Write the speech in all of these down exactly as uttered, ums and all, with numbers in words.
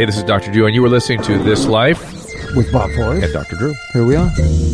Hey, this is Doctor Drew, and you were listening to This Life with Bob Forrest and Doctor Drew. Here we are.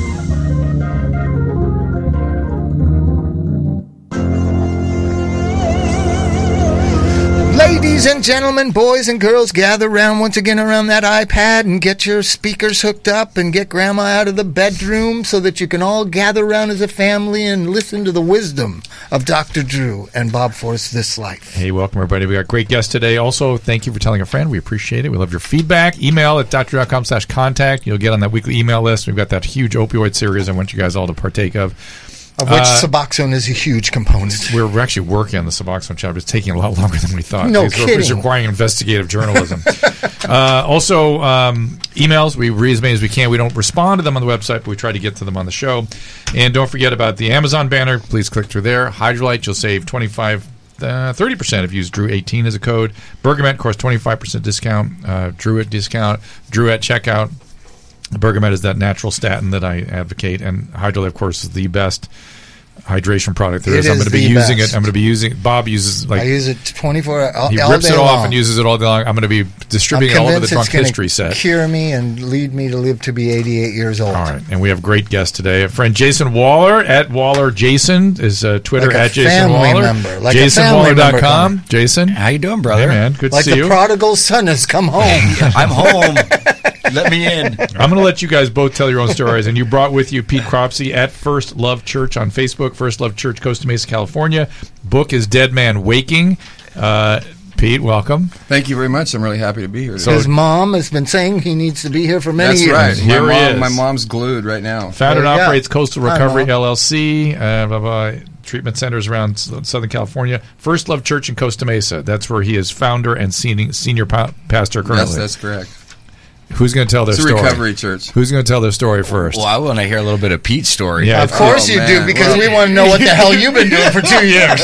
Ladies and gentlemen, boys and girls, gather round once again around that iPad and get your speakers hooked up and get Grandma out of the bedroom so that you can all gather around as a family and listen to the wisdom of Doctor Drew and Bob Forrest This Life. Hey, welcome, everybody. We got great guests today. Also, thank you for telling a friend. We appreciate it. We love your feedback. Email at doctor.com slash contact. You'll get on that weekly email list. We've got that huge opioid series I want you guys all to partake of. Of which uh, Suboxone is a huge component. We're actually working on the Suboxone chapter. It's taking a lot longer than we thought. No it's, kidding. It's requiring investigative journalism. uh, also, um, emails. We read as many as we can. We don't respond to them on the website, but we try to get to them on the show. And don't forget about the Amazon banner. Please click through there. Hydrolite, you'll save twenty-five, uh, thirty percent if you use Drew eighteen as a code. Bergamet, of course, twenty-five percent discount. Uh, Drew at discount. Drew at checkout. Bergamet is that natural statin that I advocate, and Hydrolite, of course, is the best hydration product there it is. is I'm going to be using best. it. I'm going to be using it. Bob uses like I use it twenty-four all, he all rips day it off long. and uses it all day long. I'm going to be distributing it all over the Drunk History set. Cure me and lead me to live to be eighty-eight years old. All right, and we have great guests today. A friend Jason Waller at Waller Jason is uh, Twitter Like a at Jason family Waller. member, like a Jason family Waller dot com. member. Jason, how you doing, brother? Hey, man, good like to see the you. prodigal son has come home. I'm home. Let me in. I'm going to let you guys both tell your own stories. And you brought with you Pete Cropsey at First Love Church on Facebook, First Love Church, Costa Mesa, California. Book is Dead Man Waking. Uh, Pete, welcome. Thank you very much. I'm really happy to be here. So- His mom has been saying he needs to be here for many That's years. right. Here my, he mom, is. my mom's glued right now. Founded and There you go. operates Coastal Hi, Recovery Mom. L L C, uh, blah, blah, treatment centers around S- Southern California. First Love Church in Costa Mesa. That's where he is founder and senior, senior pa- pastor currently. Yes, that's correct. Who's going to tell their It's a story? recovery church. Who's going to tell their story first? Well, I want to hear a little bit of Pete's story. Yeah. Of course Oh, you man. do, because Well- we want to know what the hell you've been doing for two years.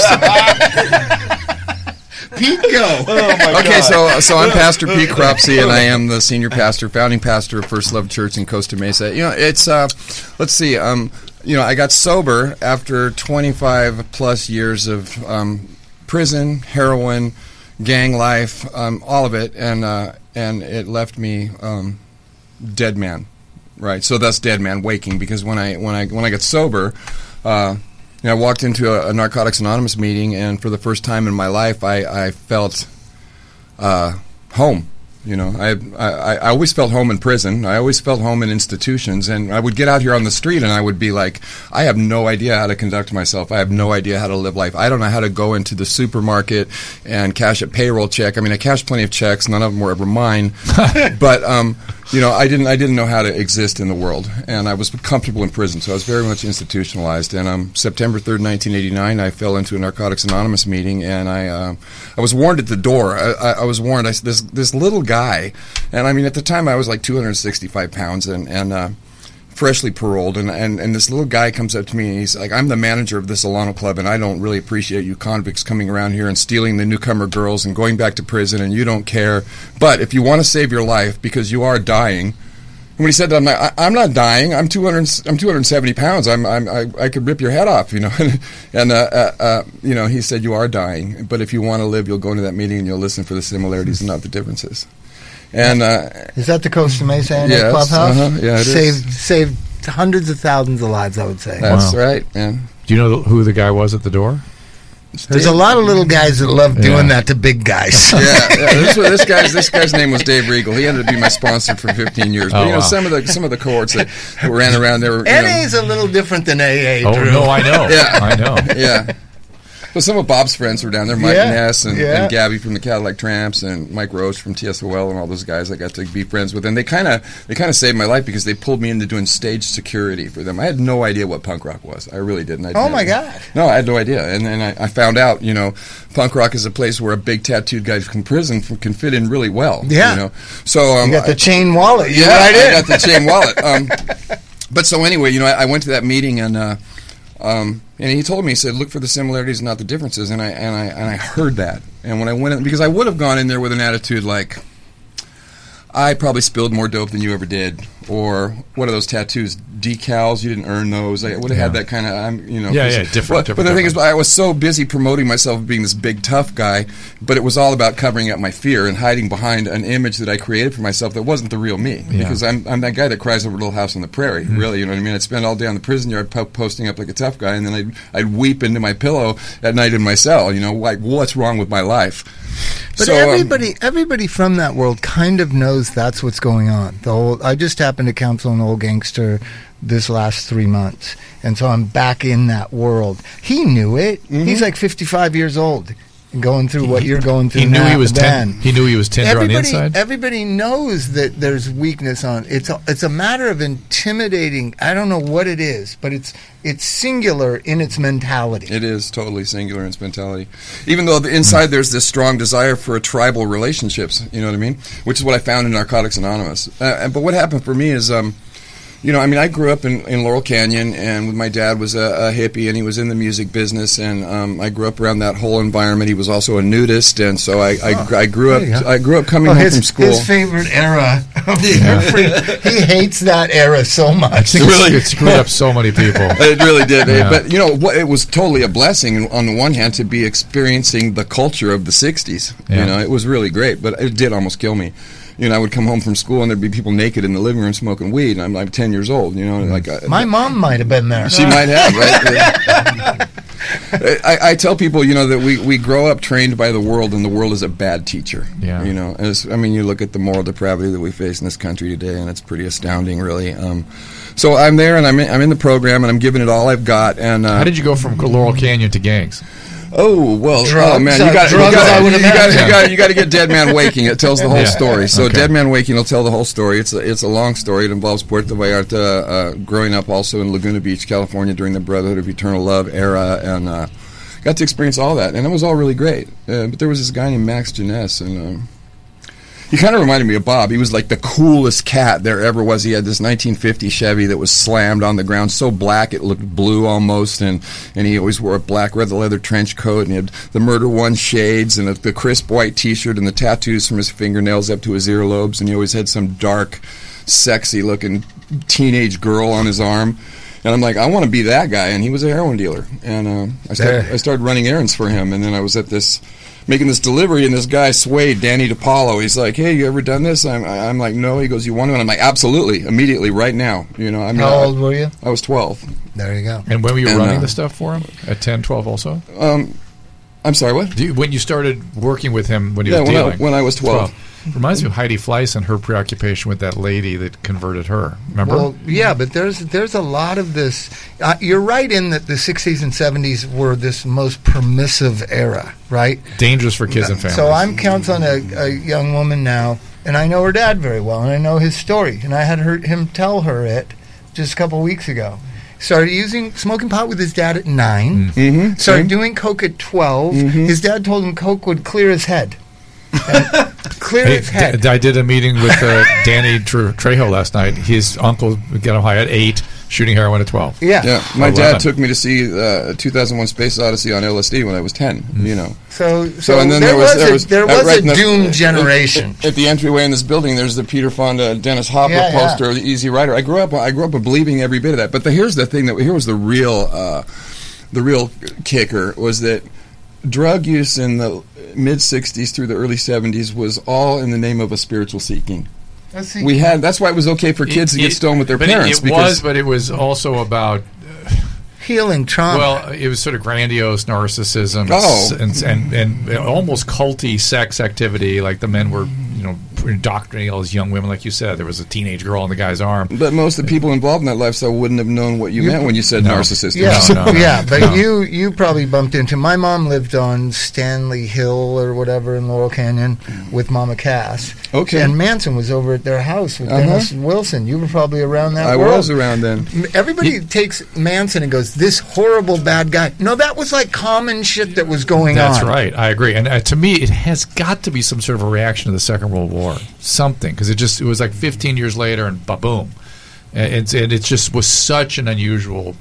Pete, go. Okay, so so I'm Pastor Pete Cropsey, and I am the senior pastor, founding pastor of First Love Church in Costa Mesa. You know, it's uh, let's see, um, you know, I got sober after twenty-five plus years of um, prison, heroin, gang life, um, all of it, and uh, and it left me um, dead man, right? So that's dead man waking, because when I when I when I got sober. Uh, You know, I walked into a, a Narcotics Anonymous meeting, and for the first time in my life, I, I felt uh, home. You know, I, I I always felt home in prison. I always felt home in institutions, and I would get out here on the street, and I would be like, I have no idea how to conduct myself. I have no idea how to live life. I don't know how to go into the supermarket and cash a payroll check. I mean, I cashed plenty of checks. None of them were ever mine, but um, you know, I didn't I didn't know how to exist in the world, and I was comfortable in prison, so I was very much institutionalized. And um, September third, nineteen eighty-nine, I fell into a Narcotics Anonymous meeting, and I uh, I was warned at the door. I, I, I was warned. I said, this this little guy, and I mean, at the time I was like two hundred sixty-five pounds, and and uh, freshly paroled, and, and and this little guy comes up to me, and he's like, I'm the manager of this Solano club, and I don't really appreciate you convicts coming around here and stealing the newcomer girls and going back to prison, and you don't care. But if you want to save your life, because you are dying. And when he said that, I'm not, I, I'm not dying. I'm two hundred. I'm two hundred seventy pounds. I'm, I'm I, I could rip your head off, you know. and uh, uh, uh, you know, he said, you are dying, but if you want to live, you'll go into that meeting and you'll listen for the similarities and not the differences. And uh, Is that the Costa Mesa Annex Yes, Clubhouse? uh-huh, yeah, it is. saved, saved hundreds of thousands of lives, I would say. that's Wow. right, man. Do you know who the guy was at the door? There's a lot of little guys that love doing Yeah. that to big guys. yeah, yeah this, was, this guy's this guy's name was Dave Regal. He ended up being my sponsor for fifteen years. But Oh, you know, wow. some of the some of the cohorts that, that ran around there, were, you N know, A is a little different than A A, Oh, Drew. no, I know. Yeah. I know. yeah. Well, some of Bob's friends were down there, Mike Yeah, Ness and, yeah. and Gabby from the Cadillac Tramps and Mike Roche from T S O L and all those guys I got to be friends with. And they kind of they kind of saved my life because they pulled me into doing stage security for them. I had no idea what punk rock was. I really didn't. I Oh, didn't. my God. No, I had no idea. And then I, I found out, you know, punk rock is a place where a big tattooed guy from prison f- can fit in really well. Yeah. You know? So, um, You got the I- chain wallet. You're yeah, right I in. got the chain wallet. Um, but so anyway, you know, I, I went to that meeting and uh, um, and he told me, he said, look for the similarities, not the differences. And I and I and I heard that. And when I went in, because I would have gone in there with an attitude like, I probably spilled more dope than you ever did, or what are those tattoos, decals. You didn't earn those. I would have Yeah. had that kind of, I'm, you know. Yeah, 'cause- yeah, different, Well, different, but the thing is, different. I was so busy promoting myself being this big tough guy, but it was all about covering up my fear and hiding behind an image that I created for myself that wasn't the real me. Yeah. Because I'm I'm that guy that cries over Little House on the Prairie. Mm-hmm. Really, you know what I mean? I'd spend all day on the prison yard po- posting up like a tough guy, and then I'd I'd weep into my pillow at night in my cell. You know, like what's wrong with my life? But So, um, everybody, everybody from that world kind of knows that's what's going on. The whole, I just happened to counsel an old gangster this last three months, and so I'm back in that world. He knew it. Mm-hmm. He's like fifty-five years old, and going through what you're going through. He knew now, he was ten, then. he knew he was tender on the Everybody, inside. everybody knows that there's weakness on. It's a, it's a matter of intimidating. I don't know what it is, but it's it's singular in its mentality. It is totally singular in its mentality. Even though the inside there's this strong desire for tribal relationships, you know what I mean? Which is what I found in Narcotics Anonymous. Uh, and- but what happened for me is, um, you know, I mean, I grew up in, in Laurel Canyon, and my dad was a, a hippie, and he was in the music business, and um, I grew up around that whole environment. He was also a nudist, and so I, I, Oh, I grew up. there you go. I grew up coming Oh, home his, from school. his favorite era. Of the he hates that era so I much. think Really? it screwed up so many people. It really did. Yeah. But, you know, what, it was totally a blessing, on the one hand, to be experiencing the culture of the sixties. Yeah. You know, it was really great, but it did almost kill me. You know, I would come home from school, and there'd be people naked in the living room smoking weed, and I'm, I'm ten years old, you know. Like uh, My mom might have been there. She might have, right? I, I tell people, you know, that we, we grow up trained by the world, and the world is a bad teacher. Yeah. You know, as, I mean, you look at the moral depravity that we face in this country today, and it's pretty astounding, really. Um, so I'm there, and I'm in, I'm in the program, and I'm giving it all I've got. And uh, How did you go from Laurel Canyon to gangs? Oh well, Drugs, oh man, uh, you got you drugs, got I would you got imagine. you got you got to get Dead Man Waking. It tells the whole Yeah. story. So Okay. Dead Man Waking will tell the whole story. It's a, it's a long story. It involves Puerto Vallarta, uh, growing up also in Laguna Beach, California, during the Brotherhood of Eternal Love era, and uh, got to experience all that, and it was all really great. Uh, but there was this guy named Max Janess, and um, he kind of reminded me of Bob. He was like the coolest cat there ever was. He had this nineteen fifty Chevy that was slammed on the ground, so black it looked blue almost, and, and he always wore a black red leather trench coat, and he had the Murder One shades and the, the crisp white T-shirt and the tattoos from his fingernails up to his earlobes, and he always had some dark, sexy-looking teenage girl on his arm. And I'm like, I want to be that guy, and he was a heroin dealer. And uh, I, started, There. I started running errands for him, and then I was at this... making this delivery, and this guy, Swade, Danny DiPaolo, he's like, hey, you ever done this? I'm, I'm like, no. He goes, you want to? And I'm like, absolutely, immediately, right now. You know, I mean, How I, old were you? I was twelve. There you go. And when were you And, running uh, the stuff for him? At ten, twelve also? Um, I'm sorry, what? Do you, when you started working with him when he Yeah, was when I- dealing? when I was twelve. Reminds me of Heidi Fleiss and her preoccupation with that lady that converted her. Remember? Well, yeah, but there's there's a lot of this. Uh, you're right in that the sixties and seventies were this most permissive era, right? Dangerous for kids and families. So I'm counseling a, a young woman now, and I know her dad very well, and I know his story, and I had heard him tell her it just a couple weeks ago. Started using smoking pot with his dad at nine. Mm-hmm. Started doing coke at twelve. His dad told him coke would clear his head. And clear Hey, his head. D- I did a meeting with uh, Danny Tre- Trejo last night. His uncle got him high at eight, shooting heroin at twelve. yeah. Yeah, my eleven. dad took me to see uh, two thousand one Space Odyssey on L S D when I was ten, Mm. you know. So, so, So, and then there, there was- was, there a, was- there uh, was right a in the- doom generation. At the entryway in this building, there's the Peter Fonda, Dennis Hopper Yeah, yeah. poster of the Easy Rider. I grew up, I grew up believing every bit of that. But the, here's the thing that here was the real, uh, the real kicker was that drug use in the mid sixties through the early seventies was all in the name of a spiritual seeking. Let's see. We had that's why it was okay for kids to It- get stoned with their but parents. It, it was, but it was also about healing trauma. well, it was sort of grandiose narcissism Oh. and, and and almost culty sex activity. Like the men were, you know, indoctrinating all these young women. Like you said, there was a teenage girl on the guy's arm. But most of the people involved in that lifestyle wouldn't have known what you, You- meant when you said No. narcissistic. yeah, No, no, no, yeah, but no. you you probably bumped into. My mom lived on Stanley Hill or whatever in Laurel Canyon with Mama Cass. Okay. And Manson was over at their house with Uh-huh. Dennis Wilson. You were probably around that I world. was around then. Everybody takes Manson and goes, "This horrible bad guy." No, that was like common shit that was going That's on. right. I agree. And uh, to me, it has got to be some sort of a reaction to the Second World War. Something. Because it just it was like fifteen years later and ba-boom. And it's, and it just was such an unusual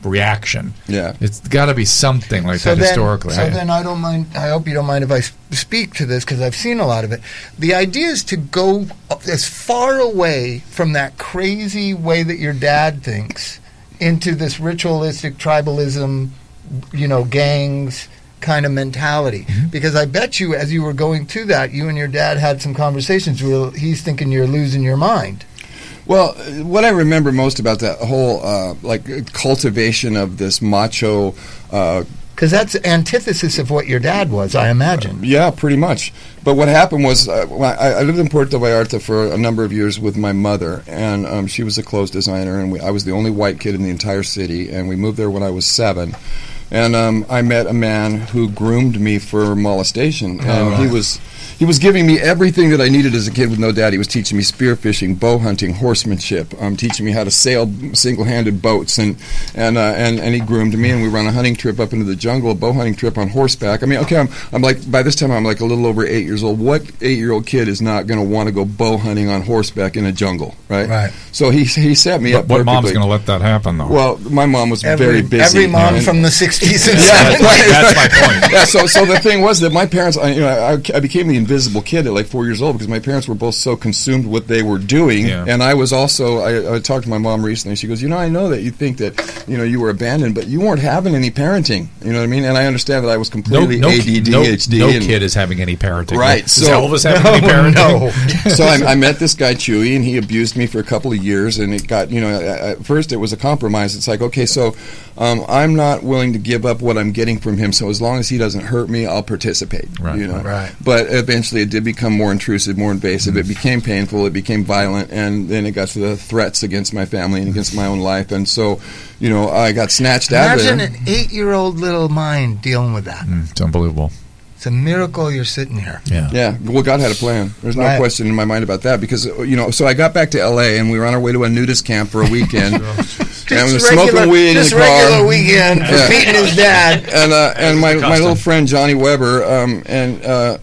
reaction. Yeah. It's got to be something like So that then, historically. so I- then I don't mind. I hope you don't mind if I s- speak to this because I've seen a lot of it. The idea is to go as far away from that crazy way that your dad thinks into this ritualistic tribalism, you know, gangs kind of mentality. Mm-hmm. Because I bet you, as you were going through that, you and your dad had some conversations where he's thinking you're losing your mind. Well, what I remember most about that whole uh, like cultivation of this macho. Uh, Because that's antithesis of what your dad was, I imagine. Yeah, pretty much. But what happened was, uh, I, I lived in Puerto Vallarta for a number of years with my mother, and um, she was a clothes designer, and we, I was the only white kid in the entire city, and we moved there when I was seven. And um, I met a man who groomed me for molestation, and Oh, right. he was he was giving me everything that I needed as a kid with no dad. He was teaching me spearfishing, bow hunting, horsemanship, um, teaching me how to sail single-handed boats, and and, uh, and and he groomed me, and we were on a hunting trip up into the jungle, a bow hunting trip on horseback. I mean, okay, I'm, I'm like, by this time I'm like a little over eight years old. What eight-year-old kid is not going to want to go bow hunting on horseback in a jungle, right? Right. So he he set me But up what perfectly. mom's going to let that happen, though? Well, my mom was Every, very busy. every mom and- from the sixties and Yeah, seventies. That's my point. yeah, so so the thing was that my parents, I, you know, I, I became the invisible kid at like four years old because my parents were both so consumed with what they were doing, Yeah. and I was also. I, I talked to my mom recently. She goes, "You know, I know that you think that you know you were abandoned, but you weren't having any parenting. You know what I mean?" And I understand that I was No, completely no, A D D, no, H D. no and- kid is having any parenting. Right, Is so- Elvis having any parenting? so I, I met this guy Chewy, and he abused me for a couple of years, and it got, you know, at first it was a compromise. It's like, okay, so um, I'm not willing to give up what I'm getting from him, so as long as he doesn't hurt me, I'll participate. Right, you know? right. But eventually it did become more intrusive, more invasive. Mm-hmm. It became painful. It became violent, and then it got to the threats against my family and against my own life, and so, you know, I got snatched out of Imagine there. an eight-year-old little mind dealing with that. Mm, it's unbelievable. It's a miracle you're sitting here. Yeah. Yeah, well, God had a plan. There's no Right. question in my mind about that because, uh, you know, so I got back to L A and we were on our way to a nudist camp for a weekend. and we were Just smoking regular- weed in just the car. regular weekend for Yeah. Pete and his dad. And uh, and my, my custom. little friend Johnny Weber, um, and uh,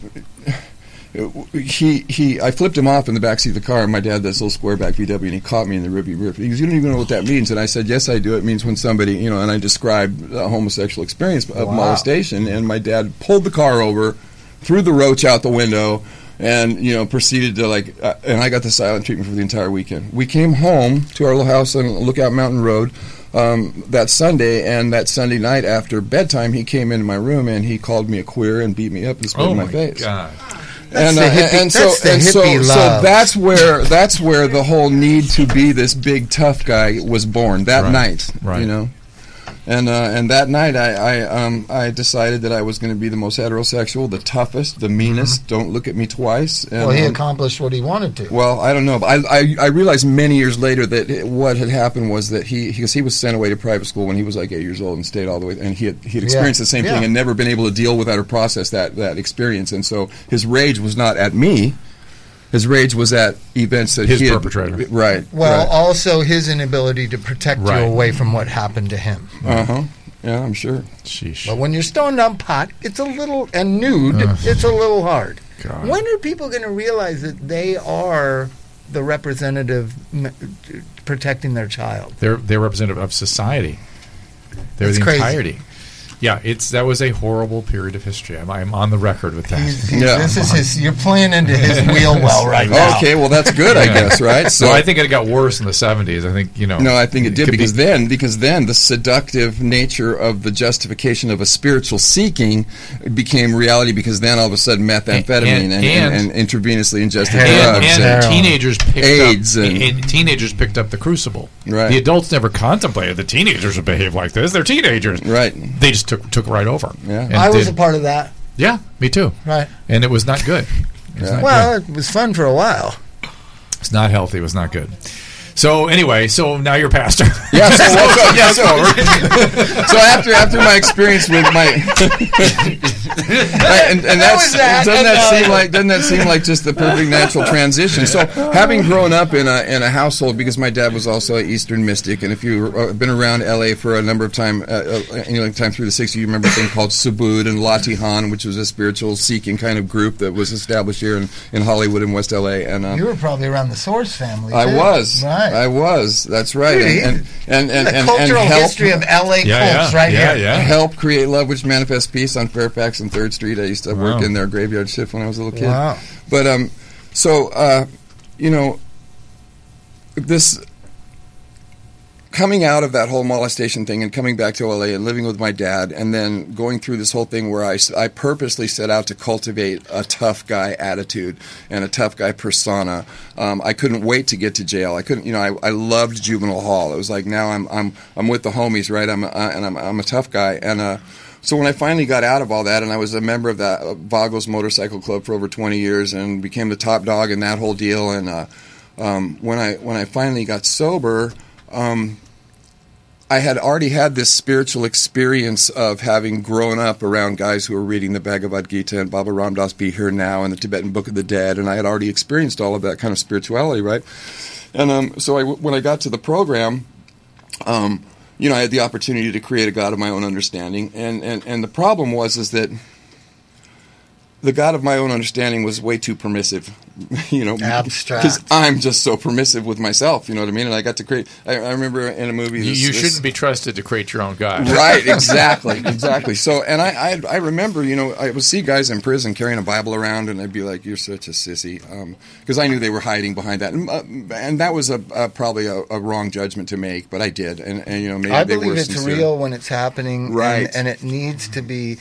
he he I flipped him off in the backseat of the car, and my dad had this little square back V W, and he caught me in the ribby rip. He goes, "You don't even know what that means." And I said, "Yes, I do. It means when somebody, you know," and I described a homosexual experience of Wow. molestation, and my dad pulled the car over, threw the roach out the window, and you know proceeded to like, uh, and I got the silent treatment for the entire weekend. We came home to our little house on Lookout Mountain Road um, that Sunday, and that Sunday night after bedtime, he came into my room and he called me a queer and beat me up and spit Oh in my, my face. God. And, That's uh, the hippie- and so, that's the and so, hippie so love. that's where that's where the whole need to be this big tough guy was born that Right. night. Right. You know. And uh, and that night, I I, um, I decided that I was going to be the most heterosexual, the toughest, the meanest. Don't look at me twice. And, Well, he um, accomplished what he wanted to. well, I don't know, but I, I I realized many years later that it, what had happened was that he because he was sent away to private school when he was like eight years old and stayed all the way, and he had he had experienced Yeah. the same Yeah. thing and never been able to deal with that or process that that experience, and so his rage was not at me. His rage was at events that His he had, perpetrator. right? Well, also his inability to protect Right. you away from what happened to him. uh huh. Yeah, I'm sure. Sheesh. But when you're stoned on pot, it's a little, and nude, Ugh. it's a little hard. God. When are people going to realize that they are the representative m- protecting their child? They're they're representative of society. They're It's the crazy. entirety. Yeah, it's that was a horrible period of history. I'm, I'm on the record with that. He's, he's, Yeah. This is his. You're playing into his wheel well right now. Okay, well that's good, I guess, right? So I think it got worse in the seventies. I think you know. No, I think it did could because be- then, because then the seductive nature of the justification of a spiritual seeking became reality. Because then all of a sudden, methamphetamine and, and, and- and, intravenously ingested Heroin. and, drugs, and Heroin. teenagers picked AIDS up and- and teenagers picked up the crucible. Right. The adults never contemplated the teenagers would behave like this. They're teenagers. right? They just took took right over. Yeah. And I was did- a part of that. Yeah, me too. Right. And it was not good. It was Yeah. not Well, it was fun for a while. good. It's not healthy. It was not good. So anyway, so now you're pastor. Yeah. So, well, so, yeah, so, so after after my experience with my and, and that's, that? doesn't that No. seem like doesn't that seem like just the perfect natural transition? So, having grown up in a in a household, because my dad was also an Eastern mystic, and if you've uh, been around L A for a number of time, uh, uh, any length of time through the sixties, you remember a thing called Subud and Latihan, which was a spiritual seeking kind of group that was established here in, in Hollywood and West L A. And um, You were probably around the Source family, I too. was, Right. I was. That's right, Dude, and and and and, the and, cultural and help, history of L A Yeah, cults yeah, right yeah, here. yeah. help create love, which manifests peace on Fairfax and Third Street. I used to work Wow. in their graveyard shift when I was a little kid. Wow. But um, so uh, you know, this coming out of that whole molestation thing and coming back to L A and living with my dad, and then going through this whole thing where I, s- I purposely set out to cultivate a tough guy attitude and a tough guy persona. Um, I couldn't wait to get to jail. I couldn't, you know, I, I loved juvenile hall. It was like, now I'm I'm I'm with the homies, right? I'm a, and I'm I'm a tough guy. And uh, so when I finally got out of all that, and I was a member of that uh, Vagos Motorcycle Club for over twenty years, and became the top dog in that whole deal, and uh, um, when I when I finally got sober. Um, I had already had this spiritual experience of having grown up around guys who were reading the Bhagavad Gita and Baba Ram Dass Be Here Now and the Tibetan Book of the Dead, and I had already experienced all of that kind of spirituality, right? And um, so I, when I got to the program, um, you know, I had the opportunity to create a God of my own understanding, and, and, and the problem was is that the God of my own understanding was way too permissive, you know, Abstract. because I'm just so permissive with myself, you know what I mean? And I got to create. I, I remember in a movie, You, this, you this- shouldn't be trusted to create your own God. Right, exactly, exactly. So, and I, I, I remember, you know, I would see guys in prison carrying a Bible around, and I'd be like, "You're such a sissy," because I knew they were hiding behind that, and, uh, and that was a, a probably a, a wrong judgment to make, but I did, and, and you know, maybe I they believe were it's sincere. real when it's happening, Right. and, and it needs to be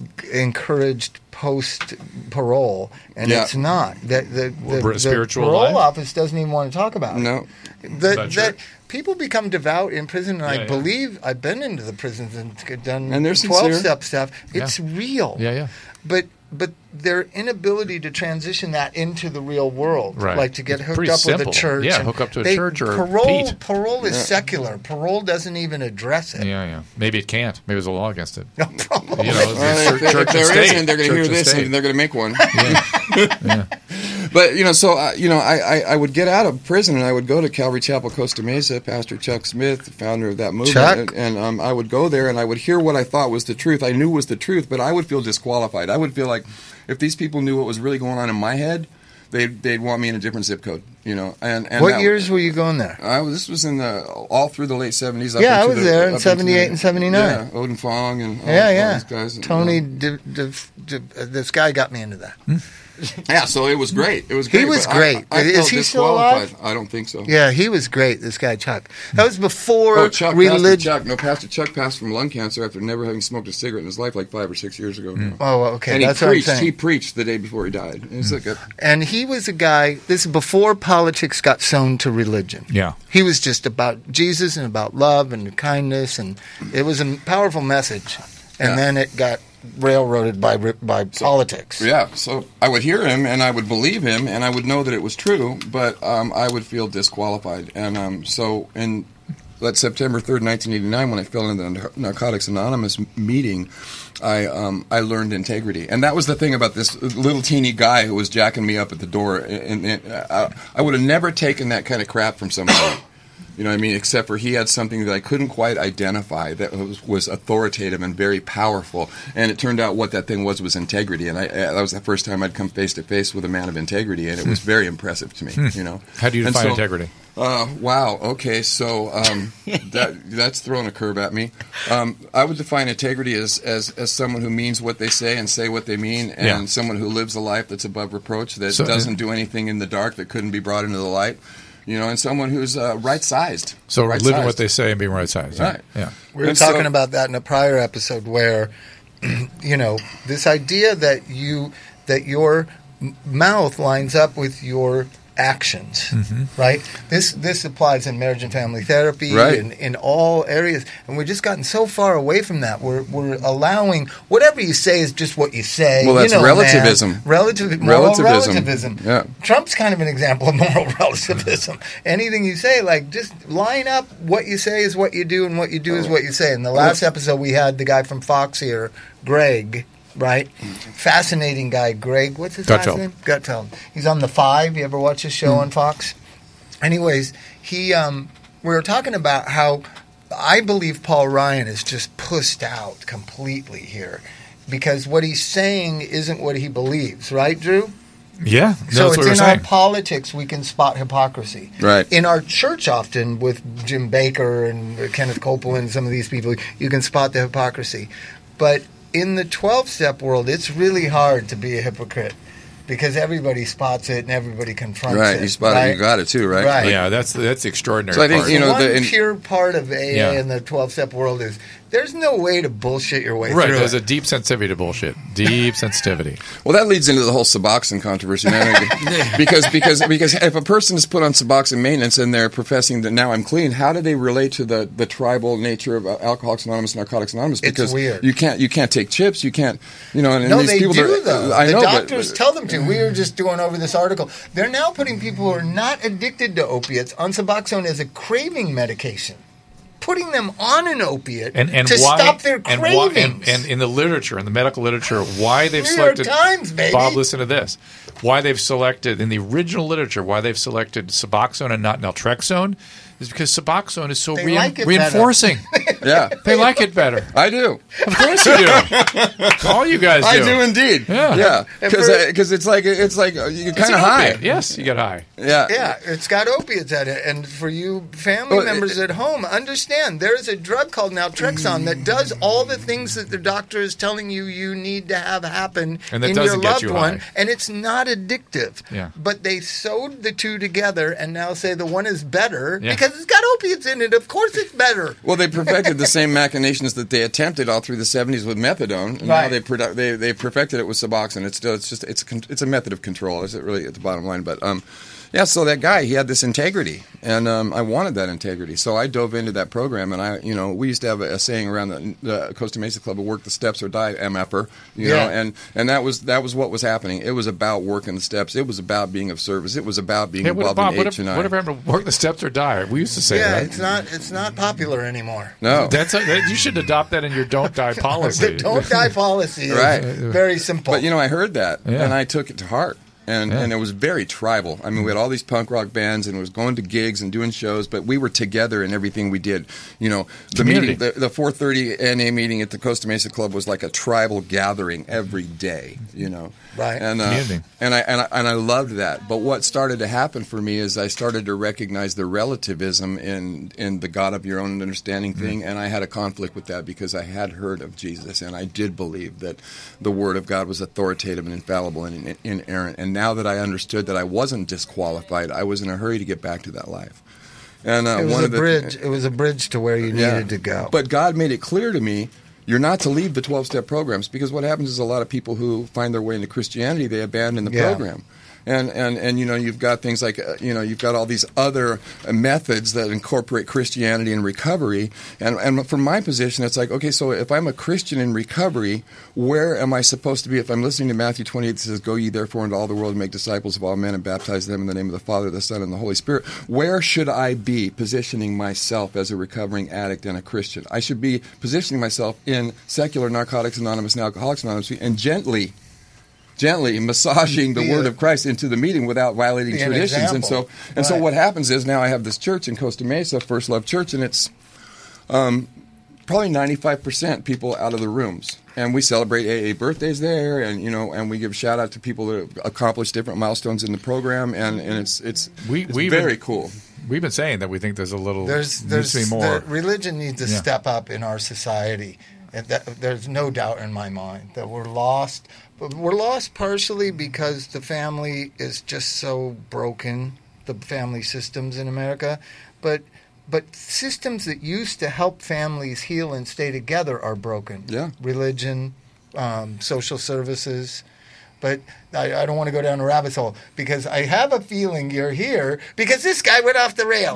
encouraged post parole, and Yeah. it's not. That the, the, Well, the spiritual parole life? office doesn't even want to talk about it. No, That, Not that true. people become devout in prison, and Yeah, I yeah. believe I've been into the prisons and done And they're twelve sincere. step stuff. It's real. Yeah, yeah. But but their inability to transition that into the real world, Right. like to get It's hooked pretty up with simple. a church. Yeah, and hook up to a they- church or parole. Pete. Parole is secular. Parole doesn't even address it. Yeah, yeah. Maybe it can't. Maybe there's a law against it. No problem. You know, Well, it's if, church, if church and there state. isn't, they're going to Church hear and this, state. and they're going to make one. Yeah. yeah. But you know, so uh, you know, I, I, I would get out of prison and I would go to Calvary Chapel, Costa Mesa. Pastor Chuck Smith, the founder of that movement, Chuck. and, and um, I would go there and I would hear what I thought was the truth. I knew was the truth, but I would feel disqualified. I would feel like if these people knew what was really going on in my head, they'd they'd want me in a different zip code. You know, and, and What that- years were you going there? I was, this was in the all through the late seventies. Yeah, I was there in seventy-eight and seventy-nine. Yeah, Odin Fong and all, Yeah, all yeah. these guys. Tony, Yeah. D- D- D- uh, this guy got me into that. Yeah, so it was great. It was He great. was but I- great. I, I Is felt he still alive? disqualified. I don't think so. Yeah, he was great. This guy Chuck. That was before Oh, Chuck, Pastor religion. Chuck. No, Pastor Chuck passed from lung cancer after never having smoked a cigarette in his life like five or six years ago. Oh, okay. And he That's what I'm preached. saying. He preached the day before he died. It's like a, And he was a guy, this is before politics got sewn to religion. Yeah. He was just about Jesus and about love and kindness, and it was a powerful message. And Yeah. then it got railroaded by ri- by politics. yeah. So I would hear him and I would believe him and I would know that it was true, but um, I would feel disqualified. And um, so in that September third, nineteen eighty-nine, when I fell into the Narcotics Anonymous meeting, I um, I learned integrity, and that was the thing about this little teeny guy who was jacking me up at the door. And, and uh, I would have never taken that kind of crap from somebody. You know what I mean? Except for he had something that I couldn't quite identify that was, was authoritative and very powerful. And it turned out what that thing was was integrity. And I, uh, that was the first time I'd come face to face with a man of integrity, and it was very impressive to me. You know? How do you And define so- integrity? Uh, wow. Okay. So um, that that's thrown a curve at me. Um, I would define integrity as, as as someone who means what they say and say what they mean, and Yeah. someone who lives a life that's above reproach, that So- doesn't do anything in the dark that couldn't be brought into the light. You know, and someone who's uh, right sized. So right living what they say and being right sized. Right. Yeah. We were And talking so- about that in a prior episode where, you know, this idea that you that your m- mouth lines up with your actions, Mm-hmm. right? This this applies in marriage and family therapy, Right. in, in all areas, and we've just gotten so far away from that. We're we're allowing whatever you say is just what you say. Well, that's you know, relativism. Man. Relativ- moral Relativism. relativism. Yeah. Trump's kind of an example of moral relativism. Anything you say, like, just line up what you say is what you do, and what you do is what you say. In the last episode, we had the guy from Fox here, Greg. right? Fascinating guy, Greg. What's his Gutfeld. last name? Gutfeld. He's on The Five. You ever watch his show Mm. on Fox? Anyways, he um, we were talking about how I believe Paul Ryan is just pushed out completely here because what he's saying isn't what he believes, right, Drew? Yeah. So That's what it's we're in our saying. politics we can spot hypocrisy. Right. In our church often with Jim Baker and Kenneth Copeland and some of these people, you can spot the hypocrisy. But in the twelve-step world, it's really hard to be a hypocrite because everybody spots it and everybody confronts Right, it. you spot right? it, you got it too, right? Right. Yeah, that's that's the extraordinary So I think, part. you know, One the- in- pure part of A A Yeah. in the twelve-step world is there's no way to bullshit your way Right, through there's it. a deep sensitivity to bullshit. Deep sensitivity. Well, that leads into the whole Suboxone controversy, man. because because because if a person is put on Suboxone maintenance and they're professing that now I'm clean, how do they relate to the, the tribal nature of Alcoholics Anonymous, Narcotics Anonymous? It's Because weird. you can't you can't take chips, you can't, you know. And, and No, these they people do are- though. I the know, doctors but, tell them to. We were just going over this article. They're now putting people who are not addicted to opiates on Suboxone as a craving medication, putting them on an opiate And and to why stop their and, cravings. why, and, and in the literature, in the medical literature, why they've New York selected Times, baby. Bob, listen to this. Why they've selected in the original literature, why they've selected Suboxone and not naltrexone is because Suboxone is so They rein- like it reinforcing. yeah, They like it better. I do. Of course you do. All you guys do. I do indeed. Yeah. yeah. And Because for- because it's like it's like uh, you're It's kind an of high. opiate. Yes, you get high. Yeah. Yeah, it's got opiates in it. And for you family Well, members it- at home, understand there is a drug called naltrexone that does all the things that the doctor is telling you you need to have happen And that in your doesn't get loved you one. high. And it's not addictive. Yeah. But they sewed the two together and now say the one is better Yeah. because it's got opiates in it. Of course it's better. Well, they perfected the same machinations that they attempted all through the seventies with methadone, and Right. now they, produ- they they perfected it with Suboxone. It's still it's just it's a, con- it's a method of control. Is it really at the bottom line? But um, yeah. So that guy, he had this integrity, and um, I wanted that integrity. So I dove into that program, and I you know we used to have a, a saying around the, the Costa Mesa Club: "Work the steps or die, M F er." You Yeah. know, and and that was that was what was happening. It was about working the steps. It was about being of service. It was about being Hey, what, involved Bob, in what, H if, and I. what if I have to work the steps or die? We used to say Yeah, that. it's not it's not popular anymore. No. That's a, that, you should adopt that in your don't die policy. The don't die policy is Right. very simple. But you know, I heard that, Yeah. and I took it to heart, and Yeah. and it was very tribal. I mean, we had all these punk rock bands, and it was going to gigs and doing shows, but we were together in everything we did. You know, the Community. meeting, the, the four thirty N A meeting at the Costa Mesa Club was like a tribal gathering every day. You know, Right. And uh, Community. and I and I and I loved that. But what started to happen for me is I started to recognize the relativism in in the God of your own understanding thing, and I had a conflict with that because I had heard of Jesus, and I did believe that the Word of God was authoritative and infallible and in- inerrant. And now that I understood that I wasn't disqualified, I was in a hurry to get back to that life. And uh, it was one a of the bridge. It was a bridge to where you needed to go. but God made it clear to me, you're not to leave the twelve-step programs, because what happens is a lot of people who find their way into Christianity, they abandon the Yeah. program. And, and, and you know, you've got things like, uh, you know, you've got all these other uh, methods that incorporate Christianity and recovery. And, and from my position, it's like, okay, so if I'm a Christian in recovery, where am I supposed to be? If I'm listening to Matthew twenty-eight that says, "Go ye therefore into all the world and make disciples of all men and baptize them in the name of the Father, the Son, and the Holy Spirit," where should I be positioning myself as a recovering addict and a Christian? I should be positioning myself in secular Narcotics Anonymous and Alcoholics Anonymous and gently gently massaging the Be word a- of Christ into the meeting without violating be an traditions. And so example. and so Right. what happens is now I have this church in Costa Mesa, First Love Church, and it's um, probably ninety-five percent people out of the rooms. And we celebrate A A birthdays there, and you know, and we give shout out to people that have accomplished different milestones in the program, and, and it's it's, We- it's we very even- cool. We've been saying that we think there's a little There's, needs there's to be more. the religion needs to Yeah. step up in our society. And that, there's no doubt in my mind that we're lost. But we're lost partially because the family is just so broken, the family systems in America. But but systems that used to help families heal and stay together are broken. Yeah. Religion, um, social services. But I, I don't want to go down a rabbit hole because I have a feeling you're here because this guy went off the rails.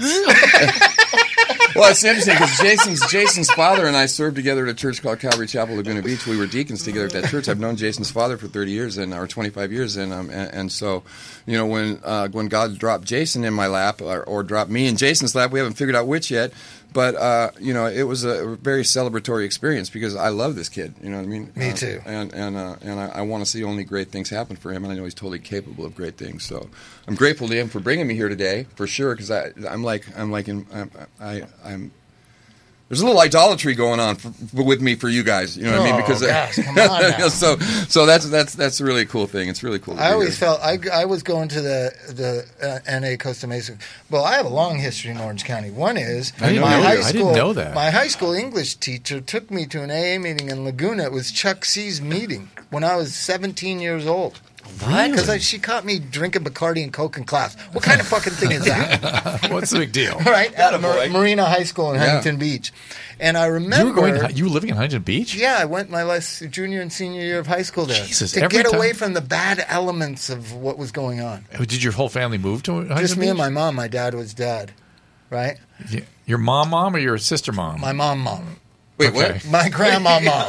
Well, it's interesting because Jason's Jason's father and I served together at a church called Calvary Chapel, Laguna Beach. We were deacons together at that church. I've known Jason's father for thirty years and or twenty-five years, and um, and, and so, you know, when uh, when God dropped Jason in my lap or, or dropped me in Jason's lap, we haven't figured out which yet. But uh, you know, it was a very celebratory experience because I love this kid. You know what I mean? Me uh, too. And and uh, and I, I want to see only great things happen for him, and I know he's totally capable of great things. So I'm grateful to him for bringing me here today, for sure. Because I I'm like I'm like in, I'm, I I'm. There's a little idolatry going on for, with me for you guys, you know what oh, I mean? Because gosh, come on now. so, so that's that's that's a really cool thing. It's really cool. To I be always here. felt I, I was going to the the uh, N A Costa Mesa. Well, I have a long history in Orange County. One is I didn't my know high that. I school. didn't know that. My high school English teacher took me to an A A meeting in Laguna. It was Chuck C's meeting when I was seventeen years old. Really? Because she caught me drinking Bacardi and Coke in class. What kind of fucking thing is that? What's the big deal? Right at Mar- Marina High School in Yeah. Huntington Beach, and I remember You were going. To, you were living in Huntington Beach. Yeah, I went my last junior and senior year of high school there Jesus, to every get time- away from the bad elements of what was going on. Did your whole family move to Huntington Just me Beach? and my mom. My dad was dead, right? Yeah. Your mom, mom, or your sister, mom? My mom, mom. Wait, Okay. what? My grandma, mom.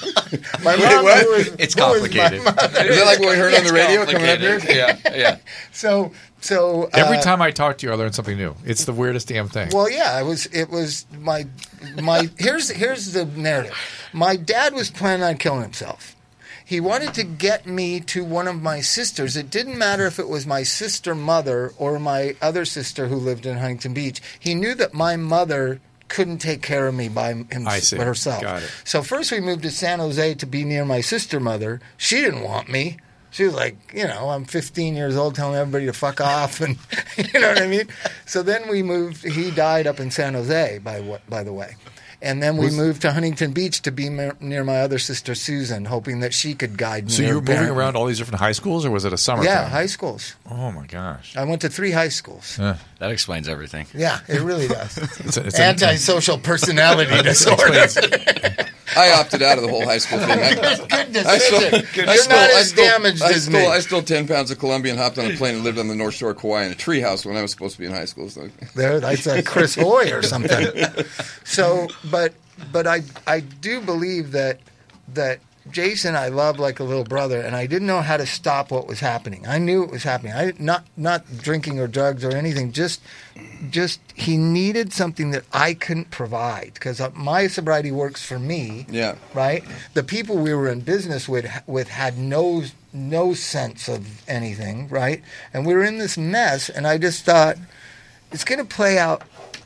my Wait, mom, what? who was- It's who was complicated. my mother. Is that like what we heard on the radio coming up here? Yeah, yeah. So, so uh, Every time I talk to you, I learn something new. It's the weirdest damn thing. Well, yeah, it was. It was my my. Here's here's the narrative. My dad was planning on killing himself. He wanted to get me to one of my sisters. It didn't matter if it was my sister mother or my other sister who lived in Huntington Beach. He knew that my mother couldn't take care of me by him, I see. herself. Got it. So first we moved to San Jose to be near my sister mother. She didn't want me. She was like, you know, I'm fifteen years old telling everybody to fuck off, and you know what I mean? So then we moved. He died up in San Jose, by what, by the way. And then we Was- moved to Huntington Beach to be mer- near my other sister, Susan, hoping that she could guide me. so you or were moving parent me. around all these different high schools, or was it a summer? Yeah, thing? high schools. Oh my gosh. I went to three high schools. Uh, That explains everything. Yeah, it really does. it's a, it's a- Antisocial personality disorder. I opted out of the whole high school thing. I, Good decision. I stole, You're I stole, not I as stole, damaged I as stole, me. I stole ten pounds of Colombian, hopped on a plane, and lived on the North Shore of Kauai in a treehouse when I was supposed to be in high school. So. There, that's like Chris Hoy or something. So, but but I I do believe that that Jason I love like a little brother, and I didn't know how to stop what was happening. I knew it was happening. I not not drinking or drugs or anything. Just just he needed something that I couldn't provide because my sobriety works for me. Yeah. Right. The people we were in business with with had no no sense of anything. Right. And we were in this mess, and I just thought it's going to play out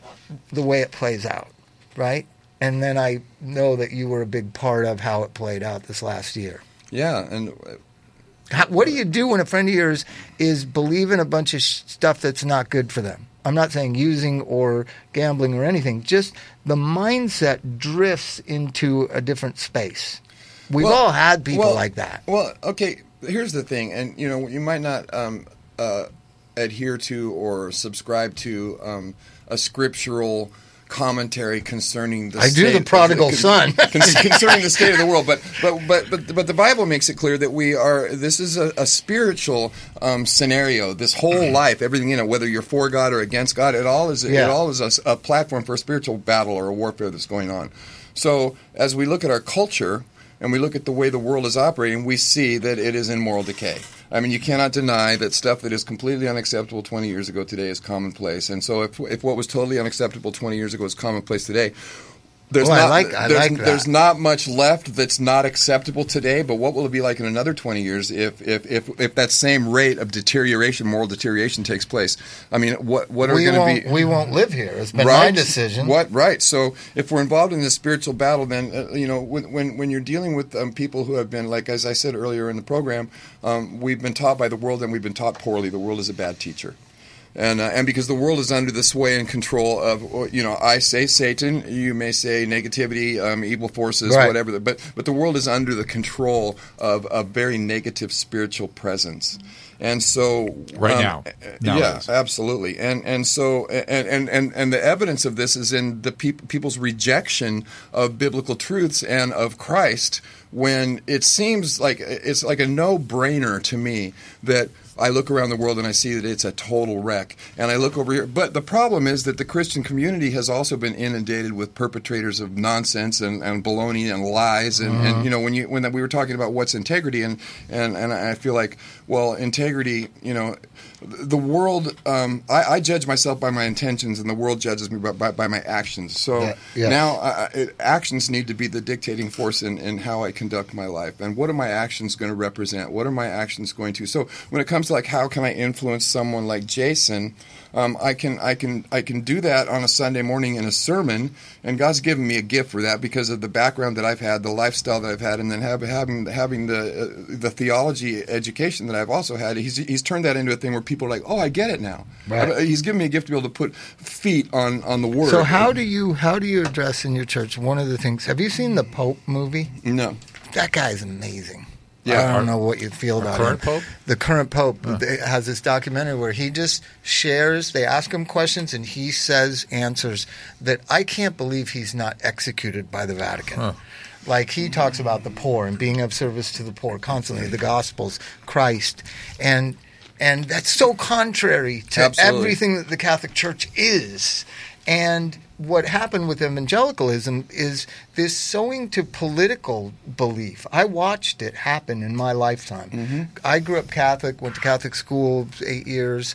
the way it plays out, right? And then I know that you were a big part of how it played out this last year. Yeah, and How, what do you do when a friend of yours is believing a bunch of sh- stuff that's not good for them? I'm not saying using or gambling or anything. Just the mindset drifts into a different space. We've Well- all had people well- like that. Well, okay, here's the thing, and you know, you might not um, uh, adhere to or subscribe to um, a scriptural commentary concerning the I do state, the prodigal con- son. con- concerning the state of the world, but but but but but the Bible makes it clear that we are. This is a, a spiritual um, scenario. This whole life, everything in it, whether you're for God or against God, it all is Yeah. it all is a, a platform for a spiritual battle or a warfare that's going on. So as we look at our culture and we look at the way the world is operating, we see that it is in moral decay. I mean, you cannot deny that stuff that is completely unacceptable twenty years ago today is commonplace. And so if if what was totally unacceptable twenty years ago is commonplace today, there's Well, I not like- I there's, like that. there's not much left that's not acceptable today, but what will it be like in another twenty years if if if, if that same rate of deterioration, moral deterioration takes place? I mean, what what are we going won't to be we won't live here. It's been right? my decision. What right? So if we're involved in this spiritual battle, then uh, you know when, when when you're dealing with um, people who have been, like as I said earlier in the program, um, we've been taught by the world and we've been taught poorly. The world is a bad teacher. And uh, and because the world is under the sway and control of, you know, I say Satan, you may say negativity, um, evil forces, Right. whatever. But but the world is under the control of a very negative spiritual presence. And so Right um, now. uh, Nowadays. yeah, absolutely. And and so and and, and, and the evidence of this is in the peop- people's rejection of biblical truths and of Christ, when it seems like it's like a no-brainer to me that I look around the world and I see that it's a total wreck. And I look over here. But the problem is that the Christian community has also been inundated with perpetrators of nonsense and, and baloney and lies. And, Uh-huh. and you know, when you when we were talking about what's integrity, and, and, and I feel like, well, integrity, you know, the world, um, I, I judge myself by my intentions, and the world judges me by, by, by my actions. So Yeah, yeah. now uh, it, actions need to be the dictating force in, in how I conduct my life. And what are my actions going to represent? What are my actions going to? So when it comes to like how can I influence someone like Jason, um, I can I can I can do that on a Sunday morning in a sermon, and God's given me a gift for that because of the background that I've had, the lifestyle that I've had, and then have, having having the uh, the theology education that I've also had. He's he's turned that into a thing where people are like, oh, I get it now. Right. He's given me a gift to be able to put feet on, on the word. So how do you how do you address in your church one of the things? Have you seen the Pope movie? No. That guy's amazing. Yeah, I don't our- know what you feel about current him. Pope? The current Pope they- has this documentary where he just shares. They ask him questions and he says answers that I can't believe he's not executed by the Vatican. Huh. Like he talks about the poor and being of service to the poor constantly, the Gospels, Christ, and and that's so contrary to Absolutely. everything that the Catholic Church is. And what happened with evangelicalism is this sowing to political belief. I watched it happen in my lifetime. Mm-hmm. I grew up Catholic, went to Catholic school eight years.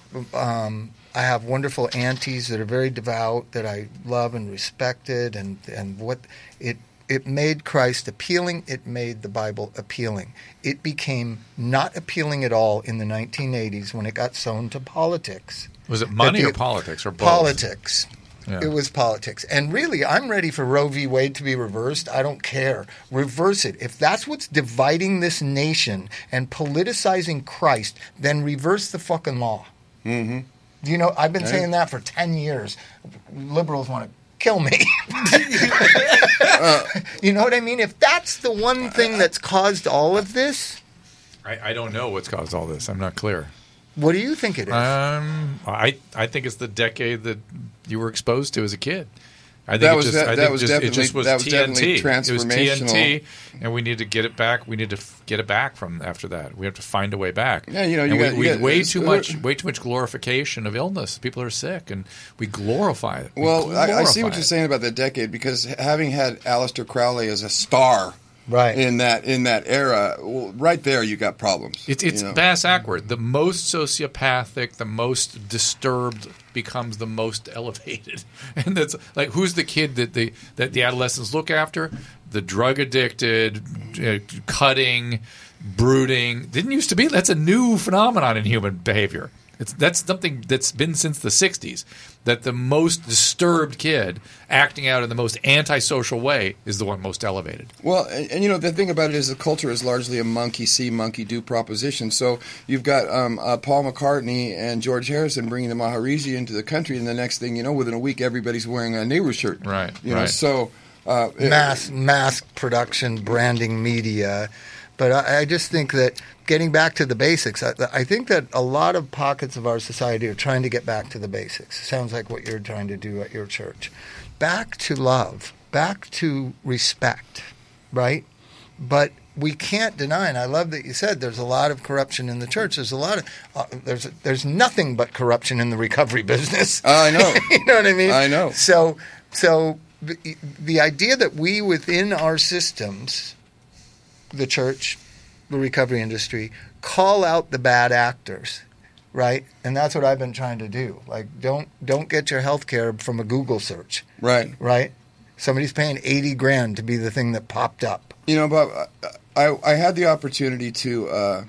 Um, I have wonderful aunties that are very devout that I love and respected, and, and what it it made Christ appealing. It made the Bible appealing. It became not appealing at all in the nineteen eighties when it got sown to politics. Was it money That or the- politics or both? Politics. Yeah. It was politics. And really, I'm ready for Roe v. Wade to be reversed. I don't care. Reverse it. If that's what's dividing this nation and politicizing Christ, then reverse the fucking law. Mm-hmm. You know, I've been Right. saying that for ten years. Liberals want to kill me. You know what I mean? If that's the one thing that's caused all of this, I, I don't know what's caused all this. I'm not clear. what do you think it is? Um, I I think it's the decade that you were exposed to as a kid. I think That it was just, de- I that think was just, it definitely- just was that was T N T. definitely It was T N T, transformational. and we need to get it back. We need to f- get it back from after that. We have to find a way back. Yeah, you know, and you we, got- we you got- way it's- too much, way too much glorification of illness. People are sick, and we glorify it. We Well, I, I see what glorify you're it. saying about that decade, because having had Aleister Crowley as a star Right. in that in that era, well, right there you got problems. It's it's you know? bass backward. The most sociopathic, the most disturbed becomes the most elevated, and that's like who's the kid that the that the adolescents look after? The drug addicted, uh, cutting, brooding. Didn't used to be. That's a new phenomenon in human behavior. It's that's something that's been since the sixties. That the most disturbed kid acting out in the most antisocial way is the one most elevated. Well, and, and you know the thing about it is the culture is largely a monkey see, monkey do proposition. So you've got um, uh, Paul McCartney and George Harrison bringing the Maharishi into the country, and the next thing you know, within a week, everybody's wearing a Nehru shirt. Right, You know, right. so uh, it- mass mass production, branding, media. But I, I just think that getting back to the basics, I, I think that a lot of pockets of our society are trying to get back to the basics. Sounds like what you're trying to do at your church. Back to love, back to respect, right? But we can't deny, and I love that you said there's a lot of corruption in the church. There's a lot of uh, there's there's nothing but corruption in the recovery business. I know. You know what I mean? I know. So, so the, the idea that we within our systems, the church, the recovery industry, call out the bad actors, right? And that's what I've been trying to do. Like, don't don't get your health care from a Google search, right. right? Somebody's paying eighty grand to be the thing that popped up. You know, Bob, I, I had the opportunity to uh,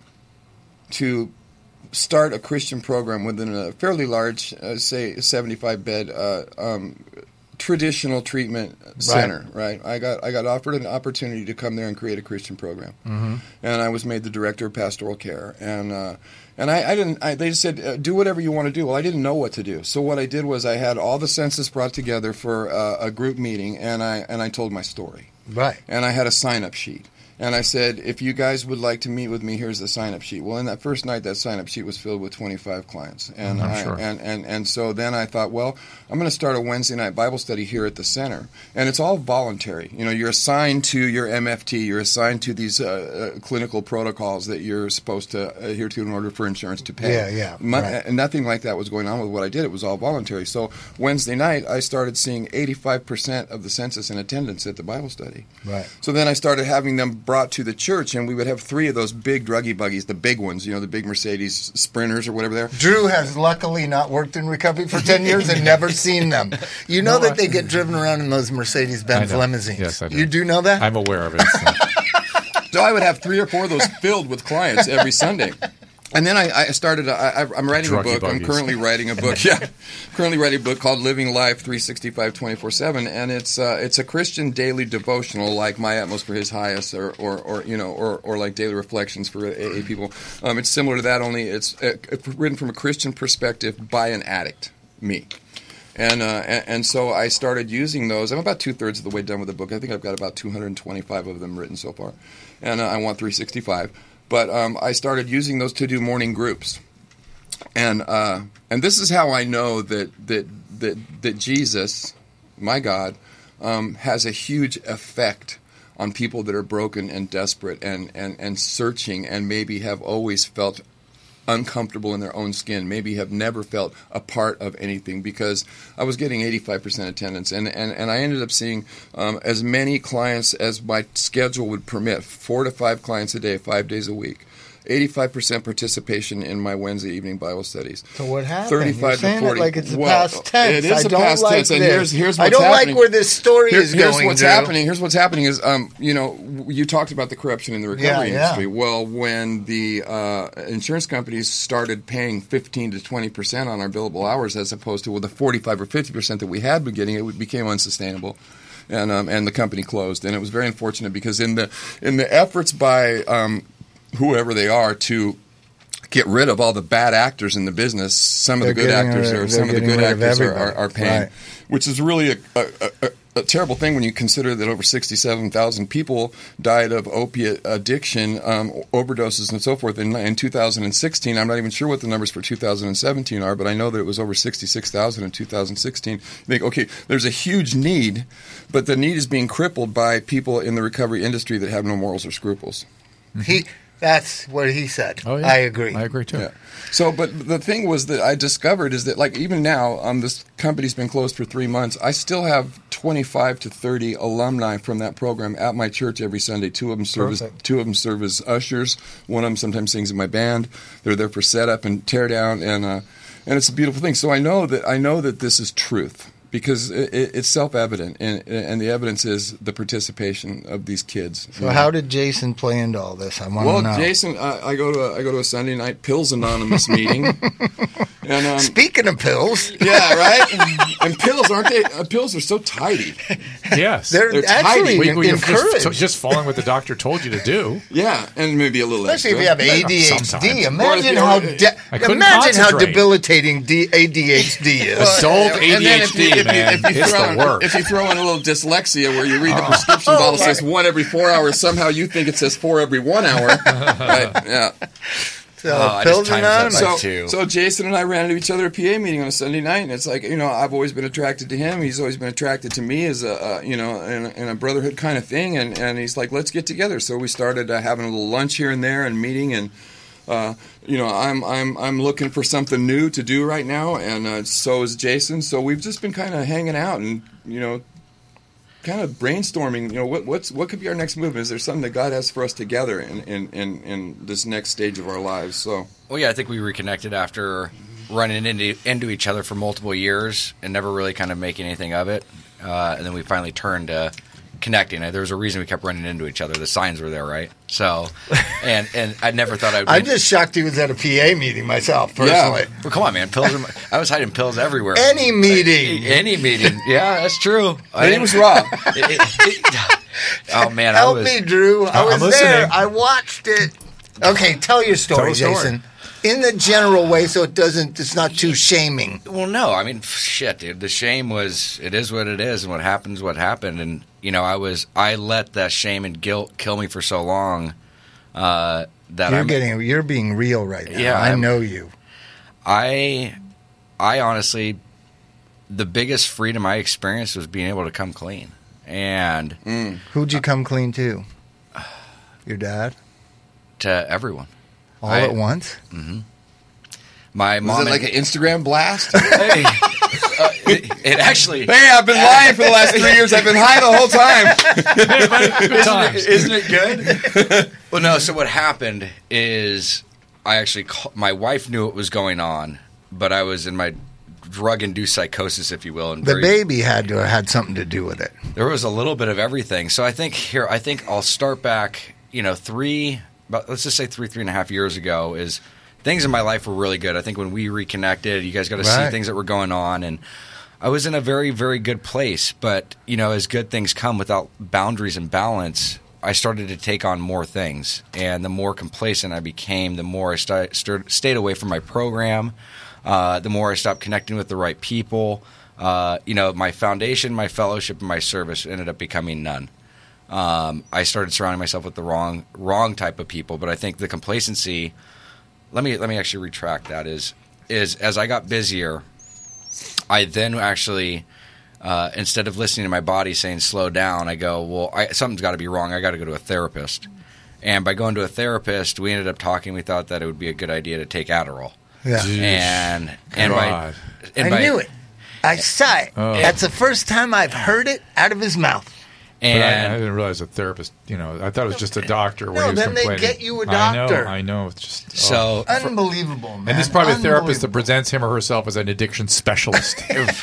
to start a Christian program within a fairly large, uh, say, seventy-five bed uh, um, traditional treatment center, right. right? I got I got offered an opportunity to come there and create a Christian program, mm-hmm. and I was made the director of pastoral care. And uh, and I, I didn't. I, they just said, uh, do whatever you want to do. Well, I didn't know what to do, so what I did was I had all the census brought together for uh, a group meeting, and I and I told my story, right? And I had a sign up sheet. And I said, if you guys would like to meet with me, here's the sign-up sheet. Well, in that first night, that sign-up sheet was filled with twenty-five clients. And I'm I, sure. and, and, and so then I thought, well, I'm going to start a Wednesday night Bible study here at the center. And it's all voluntary. You know, you're assigned to your M F T. You're assigned to these uh, uh, clinical protocols that you're supposed to adhere to in order for insurance to pay. Yeah, yeah. My, right. And nothing like that was going on with what I did. It was all voluntary. So Wednesday night, I started seeing eighty-five percent of the census in attendance at the Bible study. Right. So then I started having them brought to the church, and we would have three of those big druggy buggies, the big ones, you know, the big Mercedes Sprinters or whatever they're. Drew has luckily not worked in recovery for ten years and never seen them. You know No, that I- they get driven around in those Mercedes-Benz I know. limousines. Yes, I do. You do know that? I'm aware of it. So. So I would have three or four of those filled with clients every Sunday. And then I, I started. I, I'm writing Druggy a book. I'm buggies. currently writing a book. Yeah, currently writing a book called "Living Life three sixty-five twenty-four seven," and it's uh, it's a Christian daily devotional, like My Utmost for His Highest, or or, or you know, or, or like Daily Reflections for A A people. Um, it's similar to that, only it's uh, written from a Christian perspective by an addict, me. And, uh, and and so I started using those. I'm about two thirds of the way done with the book. I think I've got about two hundred twenty-five of them written so far, and uh, I want three sixty-five. But um, I started using those to do morning groups, and uh, and this is how I know that that that that Jesus, my God, um, has a huge effect on people that are broken and desperate and, and, and searching, and maybe have always felt uncomfortable in their own skin, maybe have never felt a part of anything, because I was getting eighty-five percent attendance, and, and, and I ended up seeing um, as many clients as my schedule would permit, four to five clients a day, five days a week. eighty-five percent participation in my Wednesday evening Bible studies. So what happened? thirty-five You're to saying forty. it like it's a Well, past tense. it is I a don't past like tense, and this. here's- here's I what's don't happening. like where this story Here- is here's going, what's Drew. happening. Here's what's happening is, um, you know, you talked about the corruption in the recovery Yeah, yeah. industry. Well, when the uh, insurance companies started paying fifteen to twenty percent on our billable hours, as opposed to well, the forty-five or fifty percent that we had been getting, it became unsustainable. And um, and the company closed, and it was very unfortunate, because in the in the efforts by um, whoever they are to get rid of all the bad actors in the business, some of They're the good getting actors rid- or they're some of the getting good rid of actors are, are, everybody. are paying, Right. which is really a, a, a, a terrible thing when you consider that over sixty-seven thousand people died of opiate addiction, um, overdoses, and so forth in, in two thousand sixteen. I'm not even sure what the numbers for two thousand seventeen are, but I know that it was over sixty-six thousand in two thousand sixteen. You think, okay, there's a huge need, but the need is being crippled by people in the recovery industry that have no morals or scruples. He, that's what he said. Oh, yeah. I agree. I agree too. Yeah. So, but the thing was that I discovered is that, like, even now, um, this company's been closed for three months. I still have twenty-five to thirty alumni from that program at my church every Sunday. Two of them serve as, Perfect. two of them serve as ushers. One of them sometimes sings in my band. They're there for setup and tear down, and uh, and it's a beautiful thing. So I know that I know that this is truth, because it, it, it's self-evident, and, and the evidence is the participation of these kids. So how did Jason play into all this? I want Well, to know. Jason, uh, I go to a, I go to a Sunday night Pills Anonymous meeting, and um, Speaking of pills, yeah, right. And pills, aren't they? Uh, pills are so tidy. Yes. they're, They're actually tidy. We- we- you're encouraged. just, just following what the doctor told you to do. Yeah, and maybe a little Especially if extra. you have A D H D. Sometimes. Imagine Or- how or- de- I couldn't imagine how concentrate. debilitating D- A D H D is. Adult And then if you- A D H D, if you- man, if you it's throw the in- worst. If you throw in a little dyslexia where you read the prescription Oh, bottle my- says one every four hours, somehow you think it says four every one hour. Right? Yeah. So Oh, I pills just times that anonymous. by So, two. so Jason and I ran into each other at a P A meeting on a Sunday night, and it's like, you know, I've always been attracted to him. He's always been attracted to me as a, uh, you know, in a, in a brotherhood kind of thing. And, and he's like, let's get together. So we started uh, having a little lunch here and there and meeting. And uh, you know, I'm I'm I'm looking for something new to do right now, and uh, so is Jason. So we've just been kind of hanging out and, you know, kind of brainstorming, you know, what what's what could be our next move? Is there something that God has for us together in in, in, in this next stage of our lives? So. Well, yeah, I think we reconnected after running into, into each other for multiple years and never really kind of making anything of it. Uh, and then we finally turned to connecting. There was a reason we kept running into each other. The signs were there, right? So, and and I never thought I would. I'm just shocked he was at a P A meeting myself, personally. Yeah. Well, come on, man. Pills. Are, my- I was hiding pills everywhere. Any meeting. Any meeting. Yeah, that's true. But he was raw. It- it- it- oh man, I Help was. me, Drew. I I'm was there. listening. I watched it. Okay, tell your story, Tell the story. Jason. In the general way, so it doesn't. It's not too shaming. Well, no, I mean, shit, dude. The shame was, it is what it is, and what happens, what happened. And, you know, I was, I let that shame and guilt kill me for so long uh, that You're I'm, getting. You're being real right now. Yeah, I I'm- know you. I, I honestly, the biggest freedom I experienced was being able to come clean. And Who'd you come clean to? Your dad? to everyone. All I- at once? My Was mom. it like an and, Instagram blast? hey, uh, it, it actually. Hey, I've been lying for the last three years. I've been high the whole time. Good times. Isn't it good? Well, no. So what happened is I actually call, my wife knew what was going on, but I was in my drug-induced psychosis, if you will. And The very, baby had to have had something to do with it. there was a little bit of everything. So I think here, I think I'll start back. You know, three. About, let's just say three, three and a half years ago is things in my life were really good. I think when we reconnected, you guys got to see Right. things that were going on, and I was in a very, very good place. But you know, as good things come without boundaries and balance, I started to take on more things, and the more complacent I became, the more I st- st- stayed away from my program. Uh, the more I stopped connecting with the right people. Uh, you know, my foundation, my fellowship, and my service ended up becoming none. Um, I started surrounding myself with the wrong wrong type of people. But I think the complacency. Let me let me actually retract that. Is is as I got busier, I then actually uh, instead of listening to my body saying slow down, I go, well, I, something's got to be wrong. I got to go to a therapist. And by going to a therapist, we ended up talking. We thought that it would be a good idea to take Adderall. Yeah. And and by, God. and I by, knew it. I saw it. Oh. That's the first time I've heard it out of his mouth. But I, I And didn't realize a therapist. You know, I thought it was just a doctor when No, he was then they complaining. get you a I know, doctor. I know. It's just so Unbelievable, man. and this is probably a therapist that Unbelievable. presents him or herself as an addiction specialist.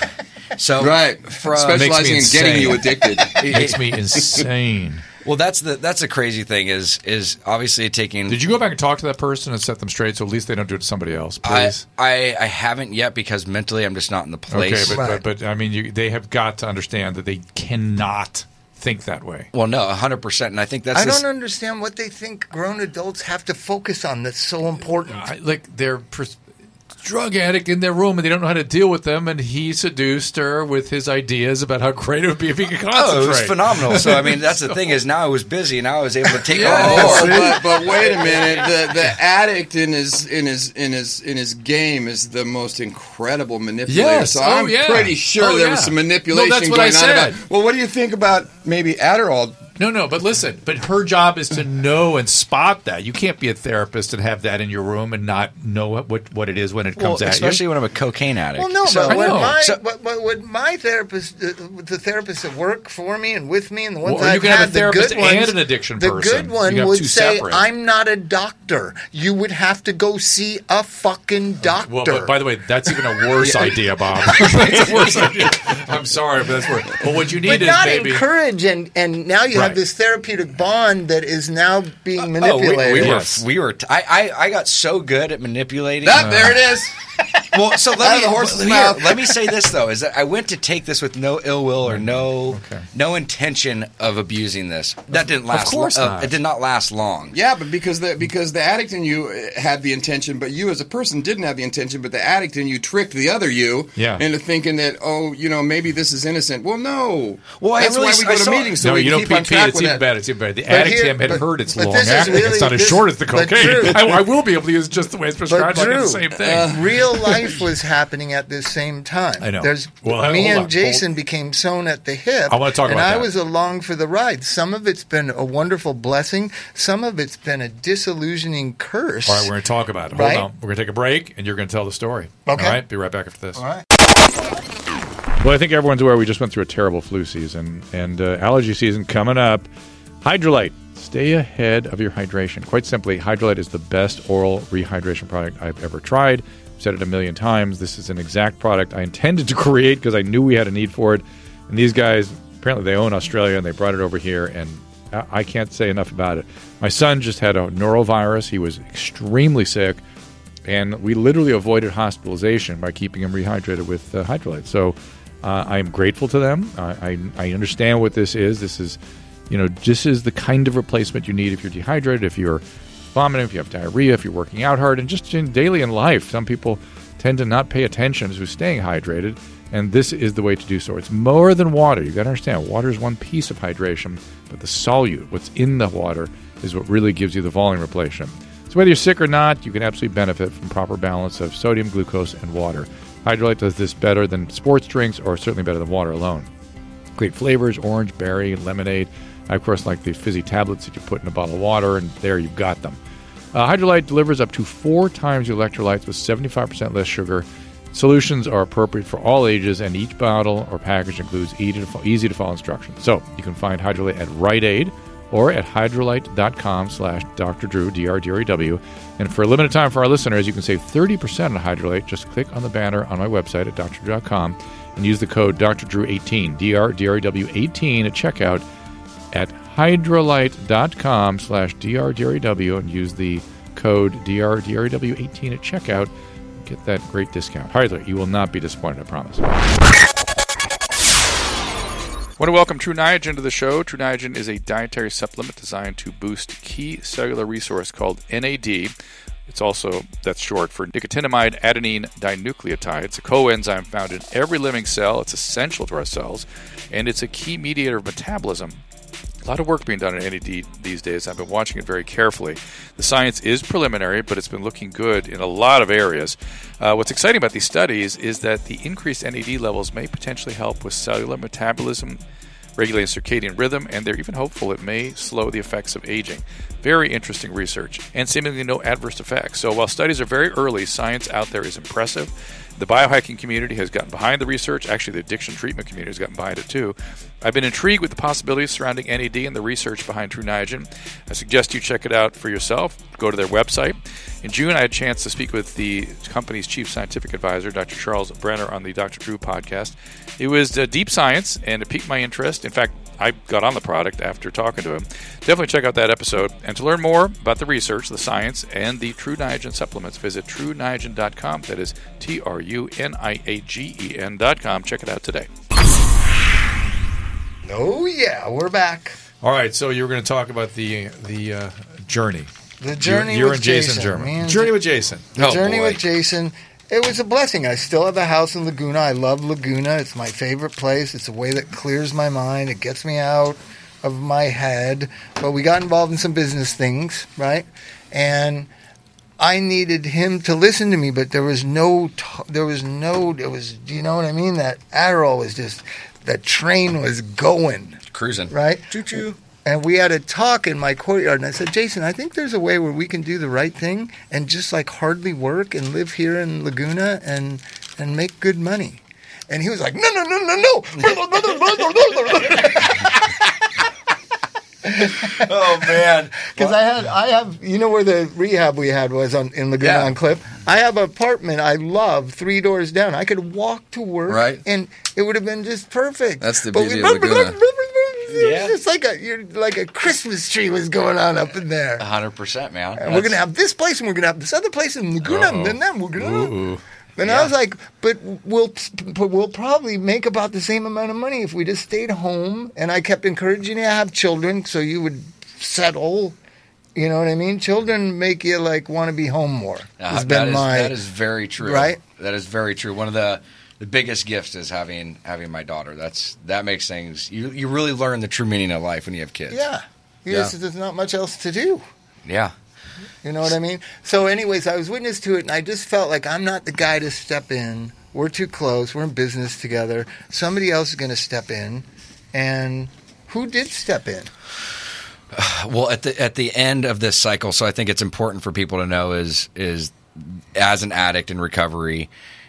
so Right. From, Specializing in Makes me getting insane. you addicted. It makes me insane. well, that's the that's the crazy thing is is obviously taking. Did you go back and talk to that person and set them straight so at least they don't do it to somebody else, I, please? I I haven't yet because mentally I'm just not in the Okay, place. but, Right. but but I mean, you, they have got to understand that they cannot think that way. Well, no, one hundred percent. And I think that's I this- don't understand what they think grown adults have to focus on that's so important. I, like they're pers- drug addict in their room and they don't know how to deal with them, and he seduced her with his ideas about how great it would be if he could concentrate. Oh, it was phenomenal. So I mean, that's the thing is now I was busy. Now I was able to take Yeah. on Oh, more. but, but wait a minute. The the addict in his in his in his in his game is the most incredible manipulator. Yes. So Oh, I'm yeah. pretty sure Oh, there yeah. was some manipulation No, that's what going I said. on about. Well, what do you think about maybe Adderall? No, no, but listen, but her job is to know and spot that. You can't be a therapist and have that in your room and not know what what, what it is when it Well, comes at especially you. when I'm a cocaine addict. Well, no, So- but when I know. my So- but, but when my therapist, uh, the therapists that work for me and with me, and the ones Well, or you I've can have a had, the therapist good ones, and an addiction the person. good You one can have would two say, separate. "I'm not a doctor. You would have to go see a fucking doctor." Well, but by the way, that's even a worse idea, Bob. That's a worse idea. I'm sorry, but that's worse. But what you need but is not maybe encourage, and and now you Right. have this therapeutic bond that is now being Oh, we, manipulated. we were Yes. we were. T- I, I I got so good at manipulating. That there it is. Well, so Out let of me the horse's here, mouth. let me say this though: is that I went to take this with no ill will or no Okay. no intention of abusing this. That didn't last. course lo- not. Uh, it did not last long. Yeah, but because the because the addict in you uh, had the intention, but you as a person didn't have the intention, but the addict in you tricked the other you Yeah. into thinking that, oh, you know, maybe this is innocent. Well, no. Well, I that's really- why we I go to saw- meetings so no, we you can know, keep on Pete, Pete, track it's with even that. better. It's even better. The But addict here- him had but- heard it's but long this is acting. really- it's not as this- short as the but cocaine. Drew- I, I will be able to use just the way it's prescribed. Like Drew, it's the same thing. Real life was happening at the same time. I know. There's Well, me hold and on. Jason became sewn at the hip. I wanna talk and about I that. was along for the ride. Some of it's been a wonderful blessing. Some of it's been a disillusioning curse. All right, we're going to talk about it. Hold Right. on. We're going to take a break, and you're going to tell the story. Okay. All right? Be right back after this. All right. Well, I think everyone's aware we just went through a terrible flu season and uh, allergy season coming up. Hydrolite. Stay ahead of your hydration. Quite simply, Hydrolite is the best oral rehydration product I've ever tried. I've said it a million times. This is an exact product I intended to create because I knew we had a need for it. And these guys apparently they own Australia, and they brought it over here, and I, I can't say enough about it. My son just had a norovirus. He was extremely sick, and we literally avoided hospitalization by keeping him rehydrated with uh, Hydrolyte. So uh, I am grateful to them. I, I, I understand what this is. This is, you know, this is the kind of replacement you need if you're dehydrated, if you're vomiting, if you have diarrhea, if you're working out hard, and just in daily in life. Some people tend to not pay attention to staying hydrated, and this is the way to do so. It's more than water. You've got to understand, water is one piece of hydration, but the solute, what's in the water, is what really gives you the volume replacement. So whether you're sick or not, you can absolutely benefit from proper balance of sodium, glucose, and water. Hydrolyte does this better than sports drinks, or certainly better than water alone. Great flavors, orange, berry, lemonade. I, of course, like the fizzy tablets that you put in a bottle of water, and there you've got them. Uh, Hydrolyte delivers up to four times the electrolytes with seventy-five percent less sugar. Solutions are appropriate for all ages, and each bottle or package includes easy to follow instructions. So you can find Hydrolyte at Rite Aid or at hydrolyte.com slash Dr. Drew, D R D R E W. And for a limited time for our listeners, you can save thirty percent on Hydrolyte. Just click on the banner on my website at D R drew dot com and use the code D R Drew eighteen, D R D R E W eighteen at checkout at hydrolyte.com slash D R D R E W and use the code D R D R E W eighteen at checkout. Get that great discount. Hydrolyte, you will not be disappointed, I promise. I want to welcome True Niagen to the show. True Niagen is a dietary supplement designed to boost key cellular resource called N A D. It's also, that's short for nicotinamide adenine dinucleotide. It's a coenzyme found in every living cell. It's essential to our cells, and it's a key mediator of metabolism. A lot of work being done on N A D these days. I've been watching it very carefully. The science is preliminary, but it's been looking good in a lot of areas. Uh, what's exciting about these studies is that the increased N A D levels may potentially help with cellular metabolism, regulating circadian rhythm, and they're even hopeful it may slow the effects of aging. Very interesting research, and seemingly no adverse effects. So while studies are very early, science out there is impressive. The biohacking community has gotten behind the research. Actually, the addiction treatment community has gotten behind it too. I've been intrigued with the possibilities surrounding N A D and the research behind True Niagen. I suggest you check it out for yourself. Go to their website. In June, I had a chance to speak with the company's chief scientific advisor, Doctor Charles Brenner, on the Doctor Drew podcast. It was uh, deep science, and it piqued my interest. In fact, I got on the product after talking to him. Definitely check out that episode. And to learn more about the research, the science, and the True Niagen supplements, visit true niagen dot com. That is T R U N I A G E N dot com. Check it out today. Oh, yeah, we're back. All right, so you were going to talk about the the uh, journey. The journey you're, you're with and Jason, Jason. German. Man, Journey with Jason. The Oh, journey boy. with Jason. It was a blessing. I still have a house in Laguna. I love Laguna. It's my favorite place. It's a way that clears my mind. It gets me out of my head. But we got involved in some business things, right? And I needed him to listen to me, but there was no, t- there was no, it was, do you know what I mean? That Adderall was just, that train was going, Cruising. right? Choo-choo. And we had a talk in my courtyard, and I said, Jason, I think there's a way where we can do the right thing and just like hardly work and live here in Laguna and and make good money. And he was like, no, no, no, no, no. Oh, man. Because I had, I have, you know where the rehab we had was on in Laguna Yeah. on Cliff? I have an apartment I love three doors down. I could walk to work, Right. and it would have been just perfect. That's the But beauty we- of Laguna. Yeah. It's like a you're, like a Christmas tree was going on up in there. one hundred percent, man. And we're going to have this place, and we're going to have this other place in Laguna, Uh-oh. and then that we're going to. Ooh. And Yeah. I was like, but we'll but we'll probably make about the same amount of money if we just stayed home. And I kept encouraging you to have children, so you would settle. You know what I mean? Children make you like want to be home more. Uh, Has that, been is, my that is very true. Right? That is very true. One of the the biggest gifts is having having my daughter. That's that makes things you you really learn the true meaning of life when you have kids. yeah. You Yeah. just- there's not much else to do. Yeah. You know what I mean? So, anyways, I was witness to it, and I just felt like I'm not the guy to step in. We're too close. We're in business together. Somebody else is going to step in, and who did step in? Well, at the at the end of this cycle, so I think it's important for people to know is is as an addict in recovery,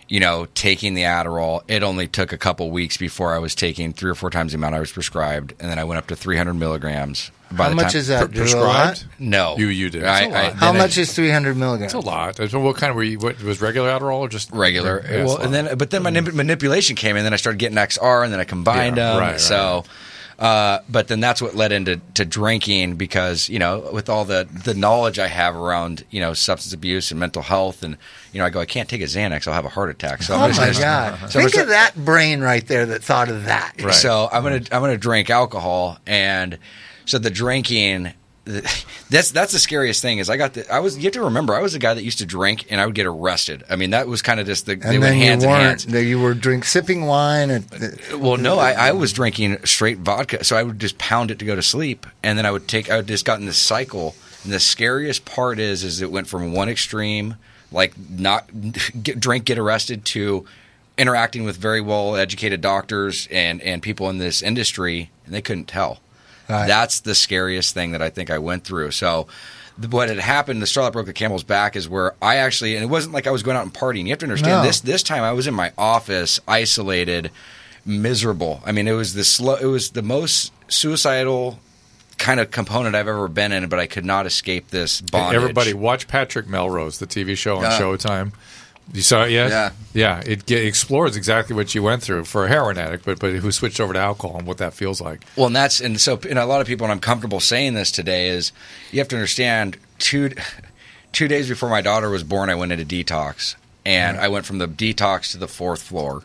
you know, taking the Adderall, it only took a couple weeks before I was taking three or four times the amount I was prescribed, and then I went up to three hundred milligrams. By How the much time, is that? Pre- prescribed? No, You you did. I, That's a lot. I, How then much I, is three hundred milligrams? That's a lot. So what kind of were you? What was regular Adderall or just regular? Yeah, well, it's a and lot. then but then my manip- manipulation came in, and then I started getting X R, and then I combined Yeah, them. right, right, so. Uh, but then that's what led into to drinking because, you know, with all the, the knowledge I have around, you know, substance abuse and mental health and, you know, I go, I can't take a Xanax, I'll have a heart attack. So Oh I'm just my gonna- God! so I'm Think gonna of that brain right there that thought of that. Right. So I'm gonna I'm gonna drink alcohol, and so the drinking. That's that's the scariest thing is I got the I was you have to remember I was a guy that used to drink and I would get arrested. I mean that was kind of just the they And went then hands you in weren't. hands. that You were drink sipping wine. And, Well, no, I, I was drinking straight vodka, so I would just pound it to go to sleep, and then I would take. I would just got in this cycle, and the scariest part is, is it went from one extreme, like not get, drink, get arrested, to interacting with very well educated doctors and and people in this industry, and they couldn't tell. Right. That's the scariest thing that I think I went through. So. What had happened, the straw that broke the camel's back, is where I actually, and it wasn't like I was going out and partying. You have to understand No. this. This time, I was in my office, isolated, miserable. I mean, it was the slow. It was the most suicidal kind of component I've ever been in, but I could not escape this bondage. Everybody, watch Patrick Melrose, the T V show on Yeah. Showtime. You saw it yet? Yeah. Yeah. It, ge- explores exactly what you went through for a heroin addict, but but who switched over to alcohol and what that feels like. Well, and that's and so and a lot of people, and I'm comfortable saying this today, is you have to understand two two days before my daughter was born, I went into detox, and I went from the detox to the fourth floor.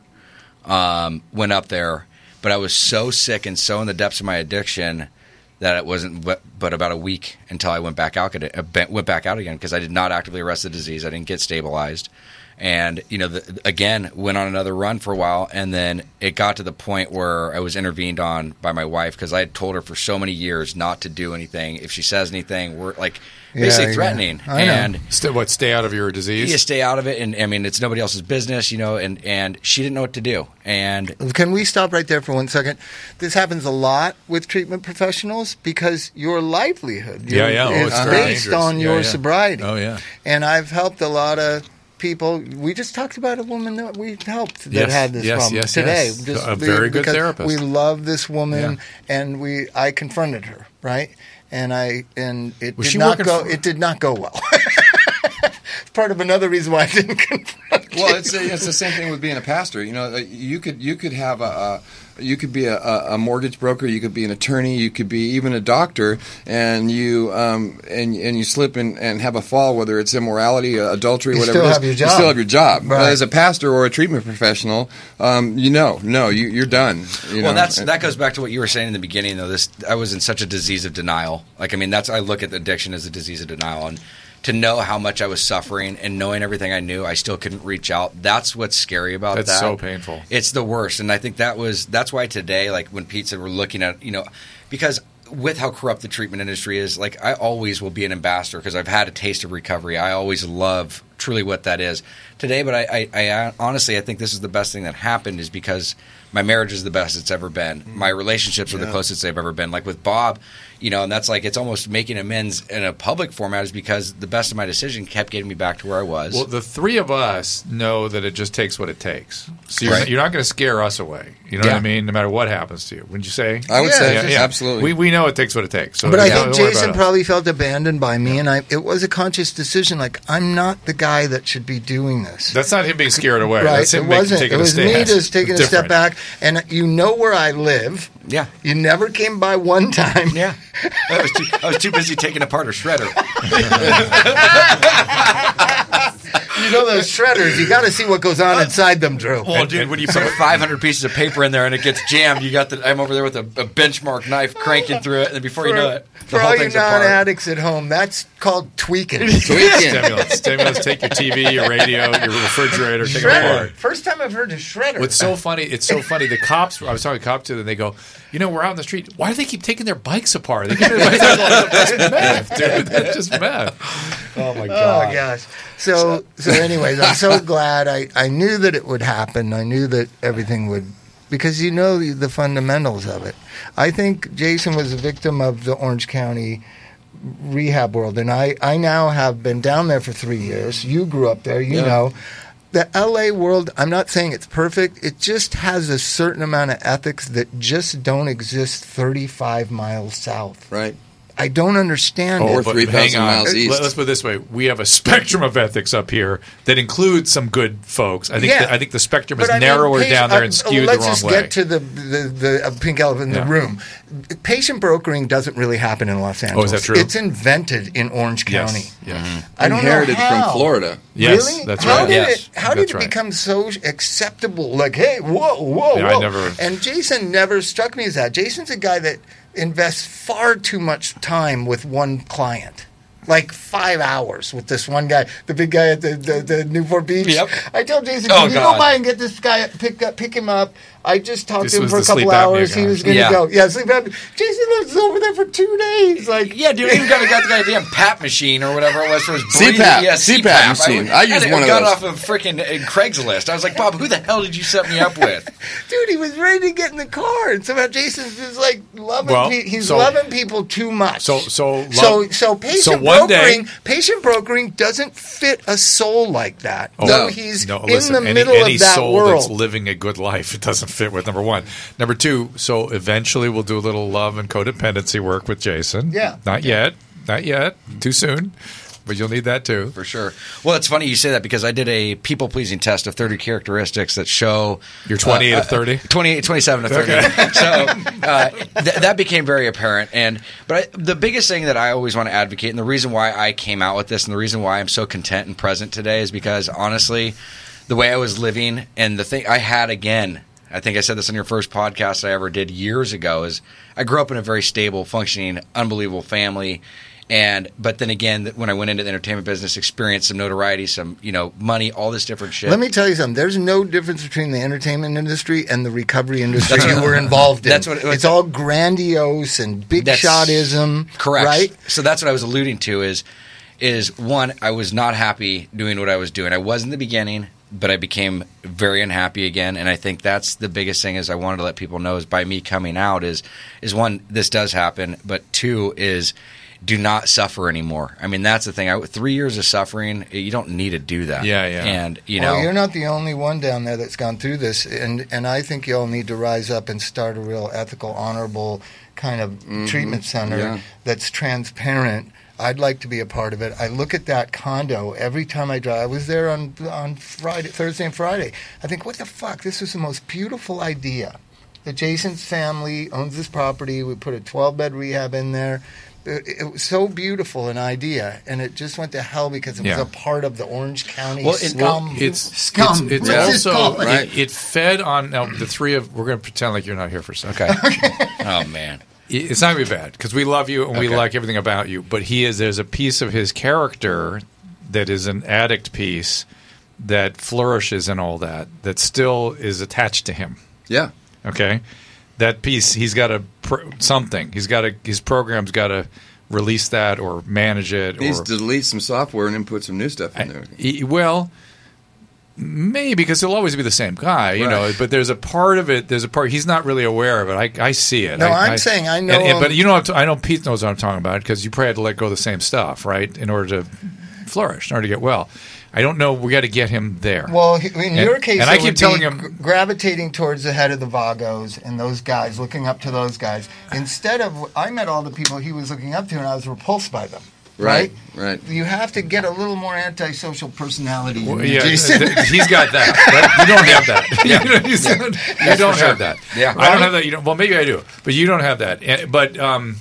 Um, went up there, but I was so sick and so in the depths of my addiction that it wasn't but, but about a week until I went back out uh, went back out again because I did not actively arrest the disease. I didn't get stabilized. And, you know, the, again, went on another run for a while, and then it got to the point where I was intervened on by my wife because I had told her for so many years not to do anything. If she says anything, we're like basically Yeah, threatening. yeah. I know. And St- what, stay out of your you disease? just stay out of it, and I mean, it's nobody else's business, you know, and, and she didn't know what to do. And Can we stop right there for one second? This happens a lot with treatment professionals because your livelihood Yeah, yeah. Oh, is it's very based dangerous. on Yeah, your yeah. sobriety. Oh, yeah. And I've helped a lot of people. We just talked about a woman that we helped that Yes, had this yes, problem yes, today. yes. Just A very good because therapist. We love this woman, Yeah. and we I confronted her, right? And I and it Was did she not working go. for- It did not go well. It's part of another reason why I didn't confront. Well, you. it's it's the same thing with being a pastor. You know, you could you could have a, a you could be a, a mortgage broker, you could be an attorney, you could be even a doctor, and you um and and you slip in and have a fall, whether it's immorality, adultery, You whatever still it is. have your You job. still have your job. Right. But as a pastor or a treatment professional, um, you know, no, you, you're done. You well, know? that's that goes back to what you were saying in the beginning, though. This I was in such a disease of denial. Like, I mean, that's I look at addiction as a disease of denial, and to know how much I was suffering and knowing everything I knew, I still couldn't reach out. That's what's scary about That's that. so painful. It's the worst, and I think that was that's why today, like when Pete said we're looking at, you know, because with how corrupt the treatment industry is, like I always will be an ambassador because I've had a taste of recovery. I always love truly what that is today. But I, I, I honestly, I think this is the best thing that happened is because my marriage is the best it's ever been. My relationships are the closest they've ever been. Like with Bob, you know, and that's like it's almost making amends in a public format is because the best of my decision kept getting me back to where I was. Well, the three of us know that it just takes what it takes. So you're, Right. you're not going to scare us away. You know Yeah. what I mean? No matter what happens to you. Wouldn't you say? I would Yeah, say yeah, yeah. absolutely. We, we know it takes what it takes. So But I don't- think don't worry Jason about us. probably felt abandoned by me, and I it was a conscious decision. Like I'm not the guy that should be doing this. That's not him being scared away. Right? That's him It making, wasn't. taking It was a me stance. just taking It's a step different. back, and you know where I live. yeah. You never came by one time. Yeah, I was, too, I was too busy taking apart a shredder. You know those shredders. You got to see what goes on inside them, Drew. Well, dude, when you put five hundred pieces of paper in there and it gets jammed, you got the. I'm over there with a, a benchmark knife cranking through it, and then before you know it, the For whole all you thing's apart. non-addicts at home, that's called tweaking. Stimulants. Stimulants. Take your T V, your radio, your refrigerator, take it Shredder. apart. First time I've heard of shredder. What's so funny? It's so funny. The cops. I was talking to cops today, and they go, "You know, we're out in the street. Why do they keep taking their bikes apart? They keep their bikes apart. That's meth, dude. That's just meth." Oh my Oh gosh. So so anyways, I'm so glad I, I knew that it would happen. I knew that everything would because you know the, the fundamentals of it. I think Jason was a victim of the Orange County rehab world, and I, I now have been down there for three years. You grew up there, you Yeah. know. the L A world, I'm not saying it's perfect. It just has a certain amount of ethics that just don't exist thirty-five miles south. Right. I don't understand Or it. But three thousand hang on. miles east. Let- Let's put it this way: we have a spectrum of ethics up here that includes some good folks. I think. Yeah. The, I think the spectrum is But I mean, narrower patient- down there uh, and skewed let's the wrong just way. get to the the, the uh, pink elephant in Yeah. the room. Patient brokering doesn't really happen in Los Angeles. Oh, is that true? It's invented in Orange Yes. County. Yes. I don't Inherited know how. from Florida. Yes, Really? that's how right. Did Yes. it, how did That's it right. become so acceptable? Like, hey, whoa, whoa, Yeah, I whoa. never- And Jason never struck me as that. Jason's a guy that invests far too much time with one client. Like five hours with this one guy, the big guy at the, the, the Newport Beach. Yep. I told Jason, Oh, can you God. go by and get this guy, pick up, pick him up. I just talked This to him was for a the couple sleep apnea hours. guy. He was going to Yeah. go. Yeah, sleep apnea. Jason was over there for two days. Like, Yeah, dude, even got, got the guy damn PAP machine or whatever it was for his C breathing. PAP. Yeah, C C PAP PAP machine. I use had- one of got those. off of freaking uh, Craigslist. I was like, Bob, who the hell did you set me up with? dude, he was ready to get in the car, and somehow Jason's just like loving. Well, pe- he's so- loving people too much. So, so, love, So, so patient so one brokering, day- patient brokering doesn't fit a soul like that. Oh, no, no. he's No, in listen, the any, middle any of that soul world. that's living a good life, it doesn't fit with number one. Number two, so eventually we'll do a little love and codependency work with Jason. Yeah. Not yet. Not yet. Too soon. But you'll need that too. For sure. Well, it's funny you say that because I did a people pleasing test of thirty characteristics that show You're twenty-eight of thirty? twenty-eight, twenty-seven to thirty. So uh, th- that became very apparent. And but I, the biggest thing that I always want to advocate, and the reason why I came out with this, and the reason why I'm so content and present today, is because honestly, the way I was living and the thing I had again. I think I said this on your first podcast I ever did years ago. Is I grew up in a very stable, functioning, unbelievable family. And but then again, when I went into the entertainment business, experienced some notoriety, some you know money, all this different shit. Let me tell you something. There's no difference between the entertainment industry and the recovery industry That's you what- were involved in. that's what it was. It's all grandiose and big That's shotism. Correct. Right? So that's what I was alluding to. Is is one, I was not happy doing what I was doing. I was in the beginning, but I became very unhappy again. And I think that's the biggest thing. Is I wanted to let people know is by me coming out is is one, this does happen, but two is. Do not suffer anymore. I mean, that's the thing. I, three years of suffering, you don't need to do that. Yeah, yeah. And, you know. Well, you're not the only one down there that's gone through this, and and I think y'all need to rise up and start a real ethical, honorable kind of treatment center Yeah. that's transparent. I'd like to be a part of it. I look at that condo every time I drive. I was there on on Friday, Thursday, and Friday. I think, what the fuck? This is the most beautiful idea. The Jason's family owns this property. We put a twelve-bed rehab in there. It, it was so beautiful an idea, and it just went to hell because it Yeah. was a part of the Orange County Well, it- scum. Well, it's scum. It's, it's Let's just also call it. Right. it, it fed on now the three of. We're going to pretend like you're not here for a second. Okay. Oh, man. It's not going to be bad because we love you and we Okay. like everything about you. But he is there's a piece of his character that is an addict piece that flourishes in all that that still is attached to him. Yeah. Okay, that piece he's got to pr- something. He's got to his program's got to release that or manage it. He needs or to delete some software and then put some new stuff in there. He- well, maybe because he'll always be the same guy, you know. Right. But there's a part of it. There's a part he's not really aware of it. I, I see it. No, I, I'm saying I know and- and- him. but you know, what I'm t- I know Pete knows what I'm talking about because you probably had to let go of the same stuff, right, in order to flourish, in order to get well. I don't know. We got to get him there. Well, he- in And- your case, and I it keep would telling be him- gr- gravitating towards the head of the Vagos and those guys, looking up to those guys. Instead of, I met all the people he was looking up to, and I was repulsed by them. Right, Right, right. You have to get a little more antisocial personality. Well, in you, yeah, Jason. th- he's got that. Right? You don't have that. Yeah. You, know, he's- Yeah. you That's don't for sure. have that. Yeah. I don't Right? have that. You don't, well, maybe I do, but you don't have that. And, but um,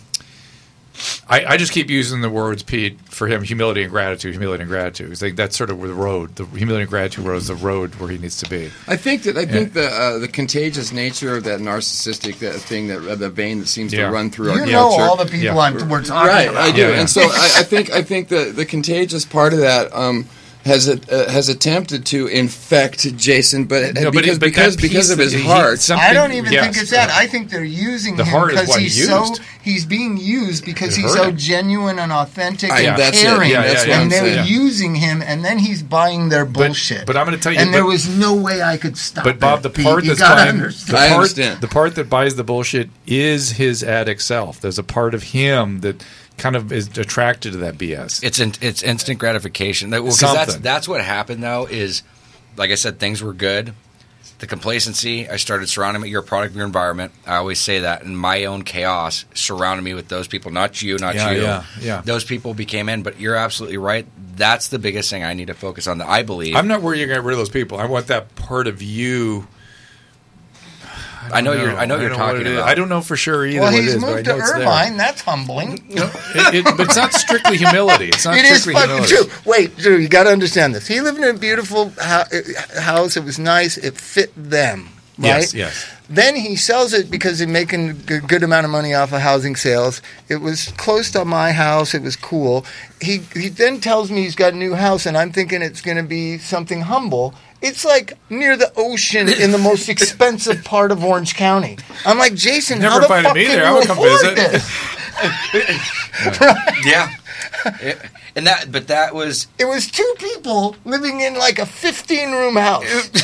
I, I just keep using the words, Pete, for him: humility and gratitude. Humility and gratitude. I think that's sort of where the road, the humility and gratitude road, is the road where he needs to be. I think that I think the uh, the contagious nature of that narcissistic that thing that uh, the vein that seems Yeah. to run through you our know culture. all the people Yeah. I'm, we're talking Right, about. I do, Yeah, yeah. and so I, I think I think the the contagious part of that um, has it, uh, has attempted to infect Jason, but No, but because it- but because that because piece of his that he- heart. something- I don't even yes. think it's that. I think they're using The him heart is because what he's he so used. he's being used because It he's hurt so him. genuine and authentic I- and that's it. caring, Yeah, that's what I'm and they're saying. using him, and then he's buying their bullshit. but I'm gonna tell you- and there but- was no way I could stop. But Bob, the it, Pete. part you that's gotta buying, the understand. I part, understand. the part that buys the bullshit is his addict self. There's a part of him that kind of is attracted to that B S. It's in, it's instant gratification. That, well, 'cause Something. that's that's what happened though. Is like I said, things were good. The complacency, I started surrounding me. You're a product of your environment. I always say that. And my own chaos surrounded me with those people. Not you, not Yeah, you. yeah, yeah. Those people became in. But you're absolutely right. That's the biggest thing I need to focus on, that I believe. I'm not worried you're going to get rid of those people. I want that part of you. I, I know, know you're I know I you're don't know what talking it is. about. I don't know for sure either Well, what he's it is, but I moved know to it's there. Irvine. That's humbling. No, it, it, but it's not strictly humility. It's not It is strictly fucking humility. true. Wait, Drew, you got to understand this. He lived in a beautiful ho- house. It was nice. It fit them, right? Yes, yes. Then he sells it because he's making a good amount of money off of housing sales. It was close to my house. It was cool. He he then tells me he's got a new house, and I'm thinking it's going to be something humble. It's like near the ocean in the most expensive part of Orange County. I'm like, Jason, Never how the invited fuck me can there. I you would come afford visit. this? Yeah. It- and that, but that was It was two people living in like a fifteen-room house.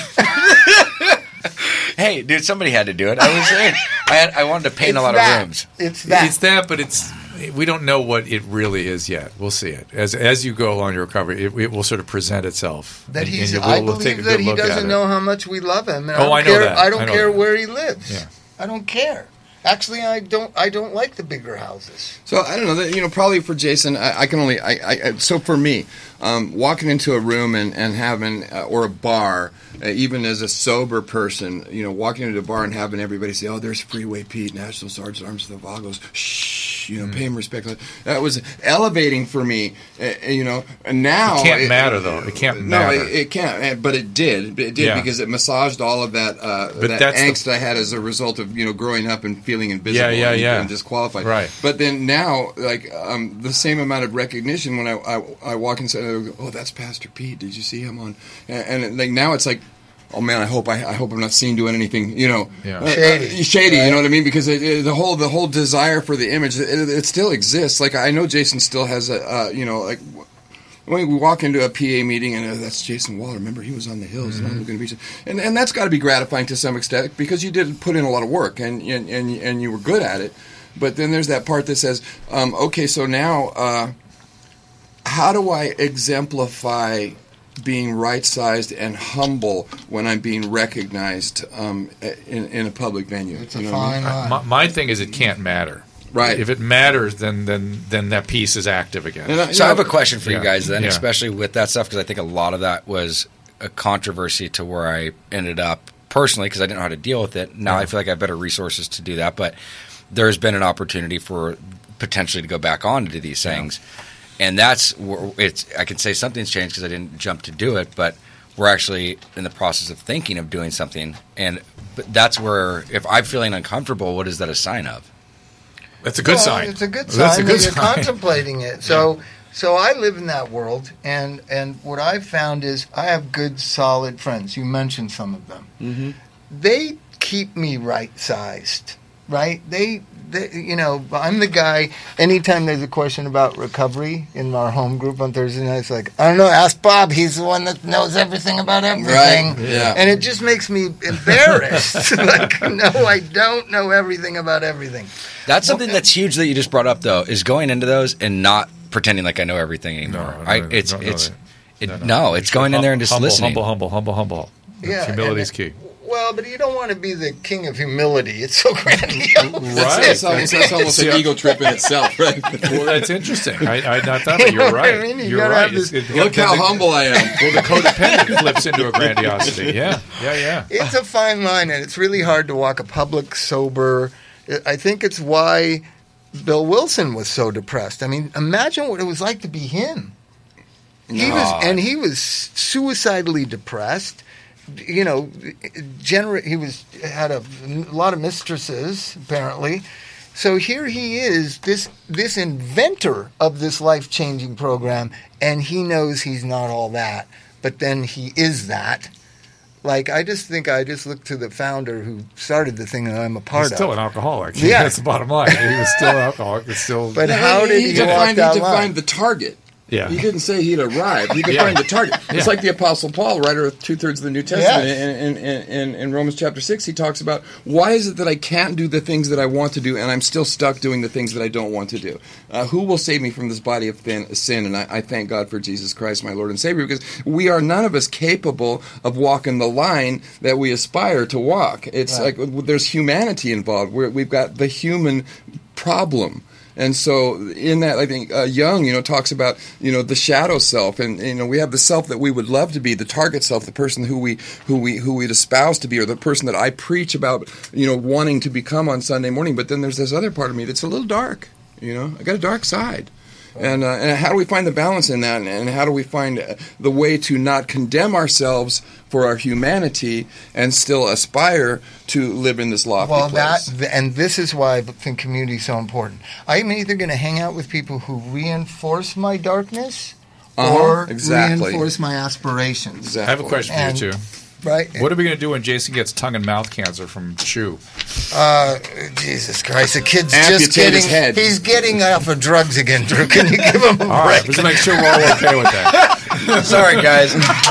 hey, dude, somebody had to do it. I was saying, I had, I wanted to paint It's a lot that. of rooms. It's that. It's that, but it's we don't know what it really is yet. We'll see it as as you go along your recovery. It, it will sort of present itself. that and- he's. and I we'll, we'll take a believe that good he look at doesn't it. know how much we love him. And Oh, I I don't know care, that. I don't I know care that. where he lives. Yeah. I don't care. Actually, I don't. I don't like the bigger houses. So I don't know. That, you know, probably for Jason, I, I can only. I, I, I so for me, um, walking into a room and and having uh, or a bar, uh, even as a sober person, you know, walking into a bar and having everybody say, "Oh, there's Freeway Pete, National Sergeant Arms of the Vagos." Shh, you know, pay him respect. That was elevating for me. Uh, you know, and now It can't matter, though. It can't no, matter. it, it can't. uh, But it did. It did Yeah. because it massaged all of that uh, But that that's the- angst I had as a result of you know growing up and feeling invisible Yeah, yeah, and, yeah. and disqualified. Right. But then now, like um, the same amount of recognition when I I, I walk inside, I go, oh, that's Pastor Pete. Did you see him on? And, and like now, it's like, oh man, I hope I, I hope I'm not seen doing anything, you know, Yeah. uh, Shady. uh, shady. You know what I mean? Because it, it, the whole the whole desire for the image, it, it still exists. Like I know Jason still has a, uh, you know, like. When we walk into a P A meeting and uh, that's Jason Waller. Remember, he was on the hills Mm-hmm. and I'm Laguna Beach, and and that's got to be gratifying to some extent because you did put in a lot of work and and and, and you were good at it. But then there's that part that says, um, okay, so now uh, how do I exemplify being right-sized and humble when I'm being recognized um, in, in a public venue? It's a You know what I fine mean? line. My, my thing is, it can't matter. Right. If it matters, then then then that piece is active again. And I- So I have a you know, question for Yeah. you guys then, Yeah. especially with that stuff, because I think a lot of that was a controversy to where I ended up personally because I didn't know how to deal with it. Now Yeah. I feel like I have better resources to do that, but there's been an opportunity for potentially to go back on to do these things. And that's where it's, I can say something's changed because I didn't jump to do it, but we're actually in the process of thinking of doing something. And but that's where, if I'm feeling uncomfortable, what is that a sign of? That's a good Well, sign. It's a good sign That's a good that you're sign. contemplating it. So, so I live in that world, and and what I've found is I have good, solid friends. You mentioned some of them. Mm-hmm. They keep me right sized, right? They, they, you know, I'm the guy. Anytime there's a question about recovery in our home group on Thursday nights, like I don't know, ask Bob. He's the one that knows everything about everything. Right, yeah. And it just makes me embarrassed. Like, no, I don't know everything about everything. That's something that's huge that you just brought up, though, is going into those and not pretending like I know everything anymore. No, no, I, no, it's don't know it's that. it, No, no, no. it's going in there and just humble, listening. Humble, humble, humble, humble. Yeah, Humility is and- key. Well, but you don't want to be the king of humility. It's so grandiose. Right. That's, almost, that's almost an Yeah. ego trip in itself, right? Well, that's interesting. I, I not thought, but You know you're what I right. mean? You You're gotta right. have this- It's- it- Look how the- humble I am. Well, the codependent flips into a grandiosity. Yeah, yeah, yeah. It's a fine line, and it's really hard to walk a public sober. I think it's why Bill Wilson was so depressed. I mean, imagine what it was like to be him. He was, and he was suicidally depressed. You know, gener- he was had a, a lot of mistresses apparently. So here he is, this this inventor of this life changing program, and he knows he's not all that, but then he is that. Like, I just think I just look to the founder who started the thing that I'm a part He's still of. an alcoholic. Yeah. That's the bottom line. He was still an alcoholic. It's still. But how did he, he walk defined, he that defined line? the target. Yeah. He didn't say he'd arrive. He Yeah. defined the target. Yeah. It's like the Apostle Paul, writer of two-thirds of the New Testament. Yes. In, in, in, in Romans chapter six, he talks about, why is it that I can't do the things that I want to do, and I'm still stuck doing the things that I don't want to do? Uh, who will save me from this body of thin, sin? And I, I thank God for Jesus Christ, my Lord and Savior, because we are none of us capable of walking the line that we aspire to walk. It's Right. like there's humanity involved. We're, we've got the human problem. And so in that, I think uh, Jung, you know, talks about, you know, the shadow self, and you know, we have the self that we would love to be, the target self, the person who we who we who we'd espouse to be, or the person that I preach about, you know, wanting to become on Sunday morning. But then there's this other part of me that's a little dark. You know, I got a dark side. And, uh, and how do we find the balance in that? And, and how do we find uh, the way to not condemn ourselves for our humanity and still aspire to live in this lofty Well, place? that and this is why I think community is so important. I'm either going to hang out with people who reinforce my darkness Uh-huh, or exactly. reinforce my aspirations. Exactly. I have a question for And- you, too. Right? What are we going to do when Jason gets tongue and mouth cancer from chew? Uh, Jesus Christ, the kid's Amputate just getting. his head. He's getting off of drugs again, Drew. Can you give him a All right, break? let's make sure we're all okay with that. Sorry, guys.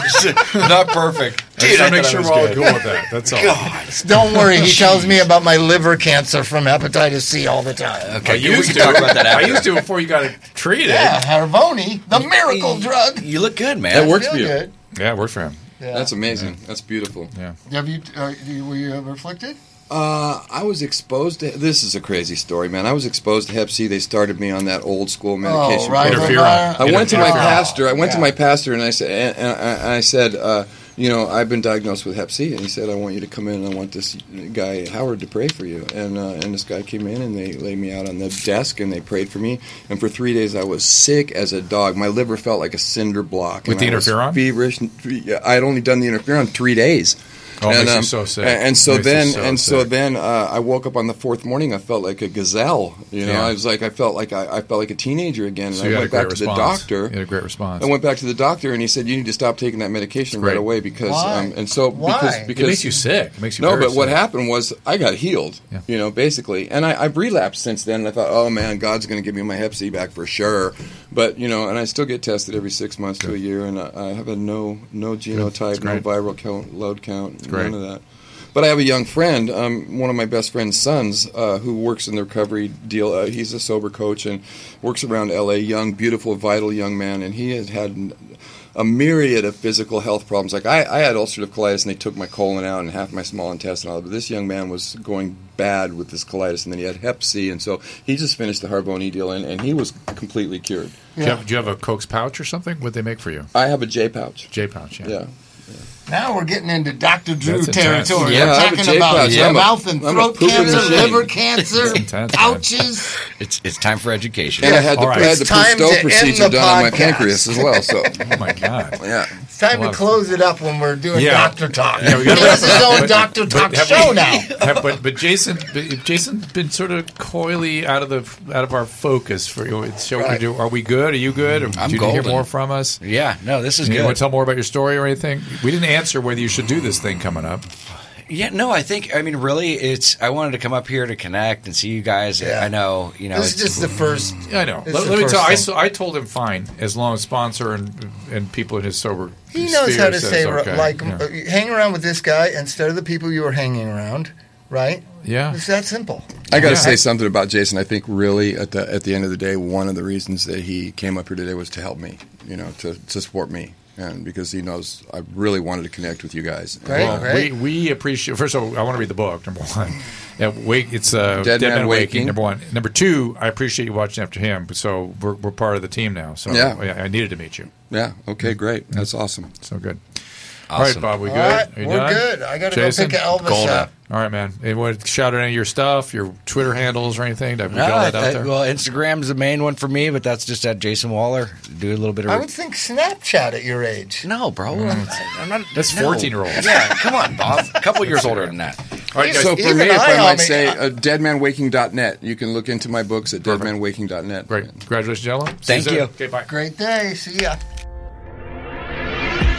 Not perfect. Just I to make thought sure I was we're all good. cool with that. That's all. Don't worry, he tells me about my liver cancer from hepatitis C all the time. Okay, I we used can to. talk about that I after. used to before you got it treated. Yeah, Harvoni, the miracle drug. You look good, man. That works Feel for you. good. Yeah, it worked for him. Yeah. That's amazing. That's beautiful. Yeah. Have you? Uh, you- were you ever afflicted? Uh, I was exposed to. This is a crazy story, man. I was exposed to Hep C. They started me on that old school medication. Oh, right. program. Interferon. I went to my Interferon. pastor. I went Yeah. to my pastor and I said, and, and I, and I said, uh, you know, I've been diagnosed with Hep C, and he said, I want you to come in and I want this guy Howard to pray for you. And uh, and this guy came in and they laid me out on the desk and they prayed for me. And for three days I was sick as a dog. My liver felt like a cinder block. With and the I was interferon? Feverish. I had only done the interferon three days. Oh, it and, makes you um, so sick. And, and so Makes you then, so and so sick. then, uh, I woke up on the fourth morning. I felt like a gazelle. You know, Yeah. I was like, I felt like I, I felt like a teenager again. So and you I had a went great back to the response. doctor. You had a great response. I went back to the doctor, and he said, "You need to stop taking that medication Great. right away because." Why? Um, and so Why? because It because it makes you sick. It makes you no, very but what sick. happened was I got healed. Yeah. You know, basically, and I, I've relapsed since then. And I thought, oh man, God's going to give me my Hep C back for sure. But you know, and I still get tested every six months to a year, and I, I have a no no genotype, no great. viral count, load count, great. none of that. But I have a young friend, um, one of my best friend's sons, uh, who works in the recovery deal. Uh, he's a sober coach and works around L A. Young, beautiful, vital young man, and he has had a myriad of physical health problems. Like I, I had ulcerative colitis, and they took my colon out and half my small intestine out. But this young man was going bad with this colitis, and then he had Hep C, and so he just finished the Harvoni deal, and, and he was completely cured. Do, you have, do you have a Coke's pouch or something? What they make for you? I have a J pouch. J pouch. Yeah. Yeah. Now we're getting into Doctor Drew That's intense. territory. Yeah, we're I have a talking J about pouch. yeah, I'm a- mouth and I'm a throat pooping cancer, machine. liver cancer, intense, man. pouches. It's it's time for education. And I had the, All right. I had the It's time to Cousteau end procedure the done on my podcast. pancreas as well. So Oh my God. yeah. It's time Well, to close it up when we're doing Yeah. Doctor Talk. Yeah, we he gotta has his wrap it up. own But- Doctor but Talk have show we- now. have- but but Jason, but Jason's been sort of coyly out of the out of our focus for you. So Right. do, are we good? Are you good? Or I'm do you hear golden. more from us? Yeah, no, this is You good. want to tell more about your story or anything? We didn't answer whether you should do this thing coming up. Yeah, no, I think I mean really, it's. I wanted to come up here to connect and see you guys. Yeah. I know, you know, This is it's, just the first. Yeah, I know. It's Let, the let me first tell. I, thing. so, I told him fine as long as sponsor and and people in his sober. He knows sphere how to says say okay. like yeah. uh, hang around with this guy instead of the people you were hanging around, right? Yeah. It's that simple. I got to Yeah. say something about Jason. I think really at the at the end of the day, one of the reasons that he came up here today was to help me, you know, to, to support me, and because he knows I really wanted to connect with you guys. Great. Well, right? we, we appreciate. First of all, I want to read the book. Number one, yeah, wake. It's uh, Dead Man Waking. Number one. Number two, I appreciate you watching after him. So we're we're part of the team now. So Yeah. I needed to meet you. Yeah. Okay. Great. That's awesome. So good. All right, Awesome. Bob. We All good? right, Are you we're done? good. I got to go Jason? pick Elvis Golden. up. All right, man. Hey, want to shout out any of your stuff, your Twitter handles or anything? Did we get No, all that I- out I- there? well, Instagram's the main one for me, but that's just at Jason Waller. Do a little bit of. I would think Snapchat at your age. no, bro. I'm not. That's no. fourteen-year-olds. Yeah, come on, Bob. A couple years older than that. All right, guys. So for Even me, if I I might on me- say, uh, dead man waking dot net. You can look into my books at dead man waking dot net. Great. Congratulations, gentlemen. See Thank soon. you. Okay, bye. Great day. See ya.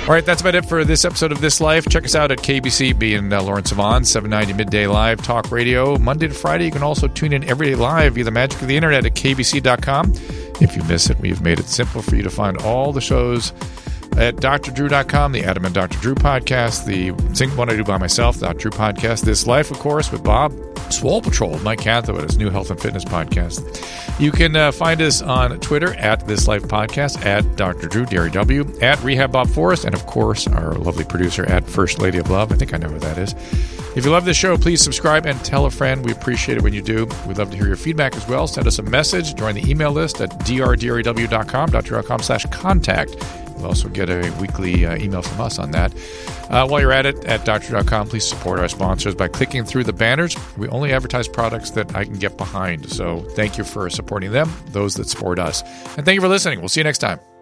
All right, that's about it for this episode of This Life. Check us out at K B C, being uh, Lawrence Savon, seven ninety Midday Live Talk Radio, Monday to Friday. You can also tune in every day live via the magic of the internet at K B C dot com. If you miss it, we've made it simple for you to find all the shows at D R Drew dot com, the Adam and Doctor Drew podcast, the single one I do by myself, the Doctor Drew podcast, This Life, of course, with Bob, Swole Patrol, Mike Catho, his new health and fitness podcast. You can uh, find us on Twitter at This Life Podcast, at Doctor Drew, Derry W, at Rehab Bob Forrest, and of course, our lovely producer at First Lady of Love. I think I know who that is. If you love this show, please subscribe and tell a friend. We appreciate it when you do. We'd love to hear your feedback as well. Send us a message. Join the email list at d r d r e w dot com, .com slash contact. You'll also get a weekly uh, email from us on that. Uh, while you're at it, at doctor dot com, please support our sponsors by clicking through the banners. We only advertise products that I can get behind. So thank you for supporting them, those that support us. And thank you for listening. We'll see you next time.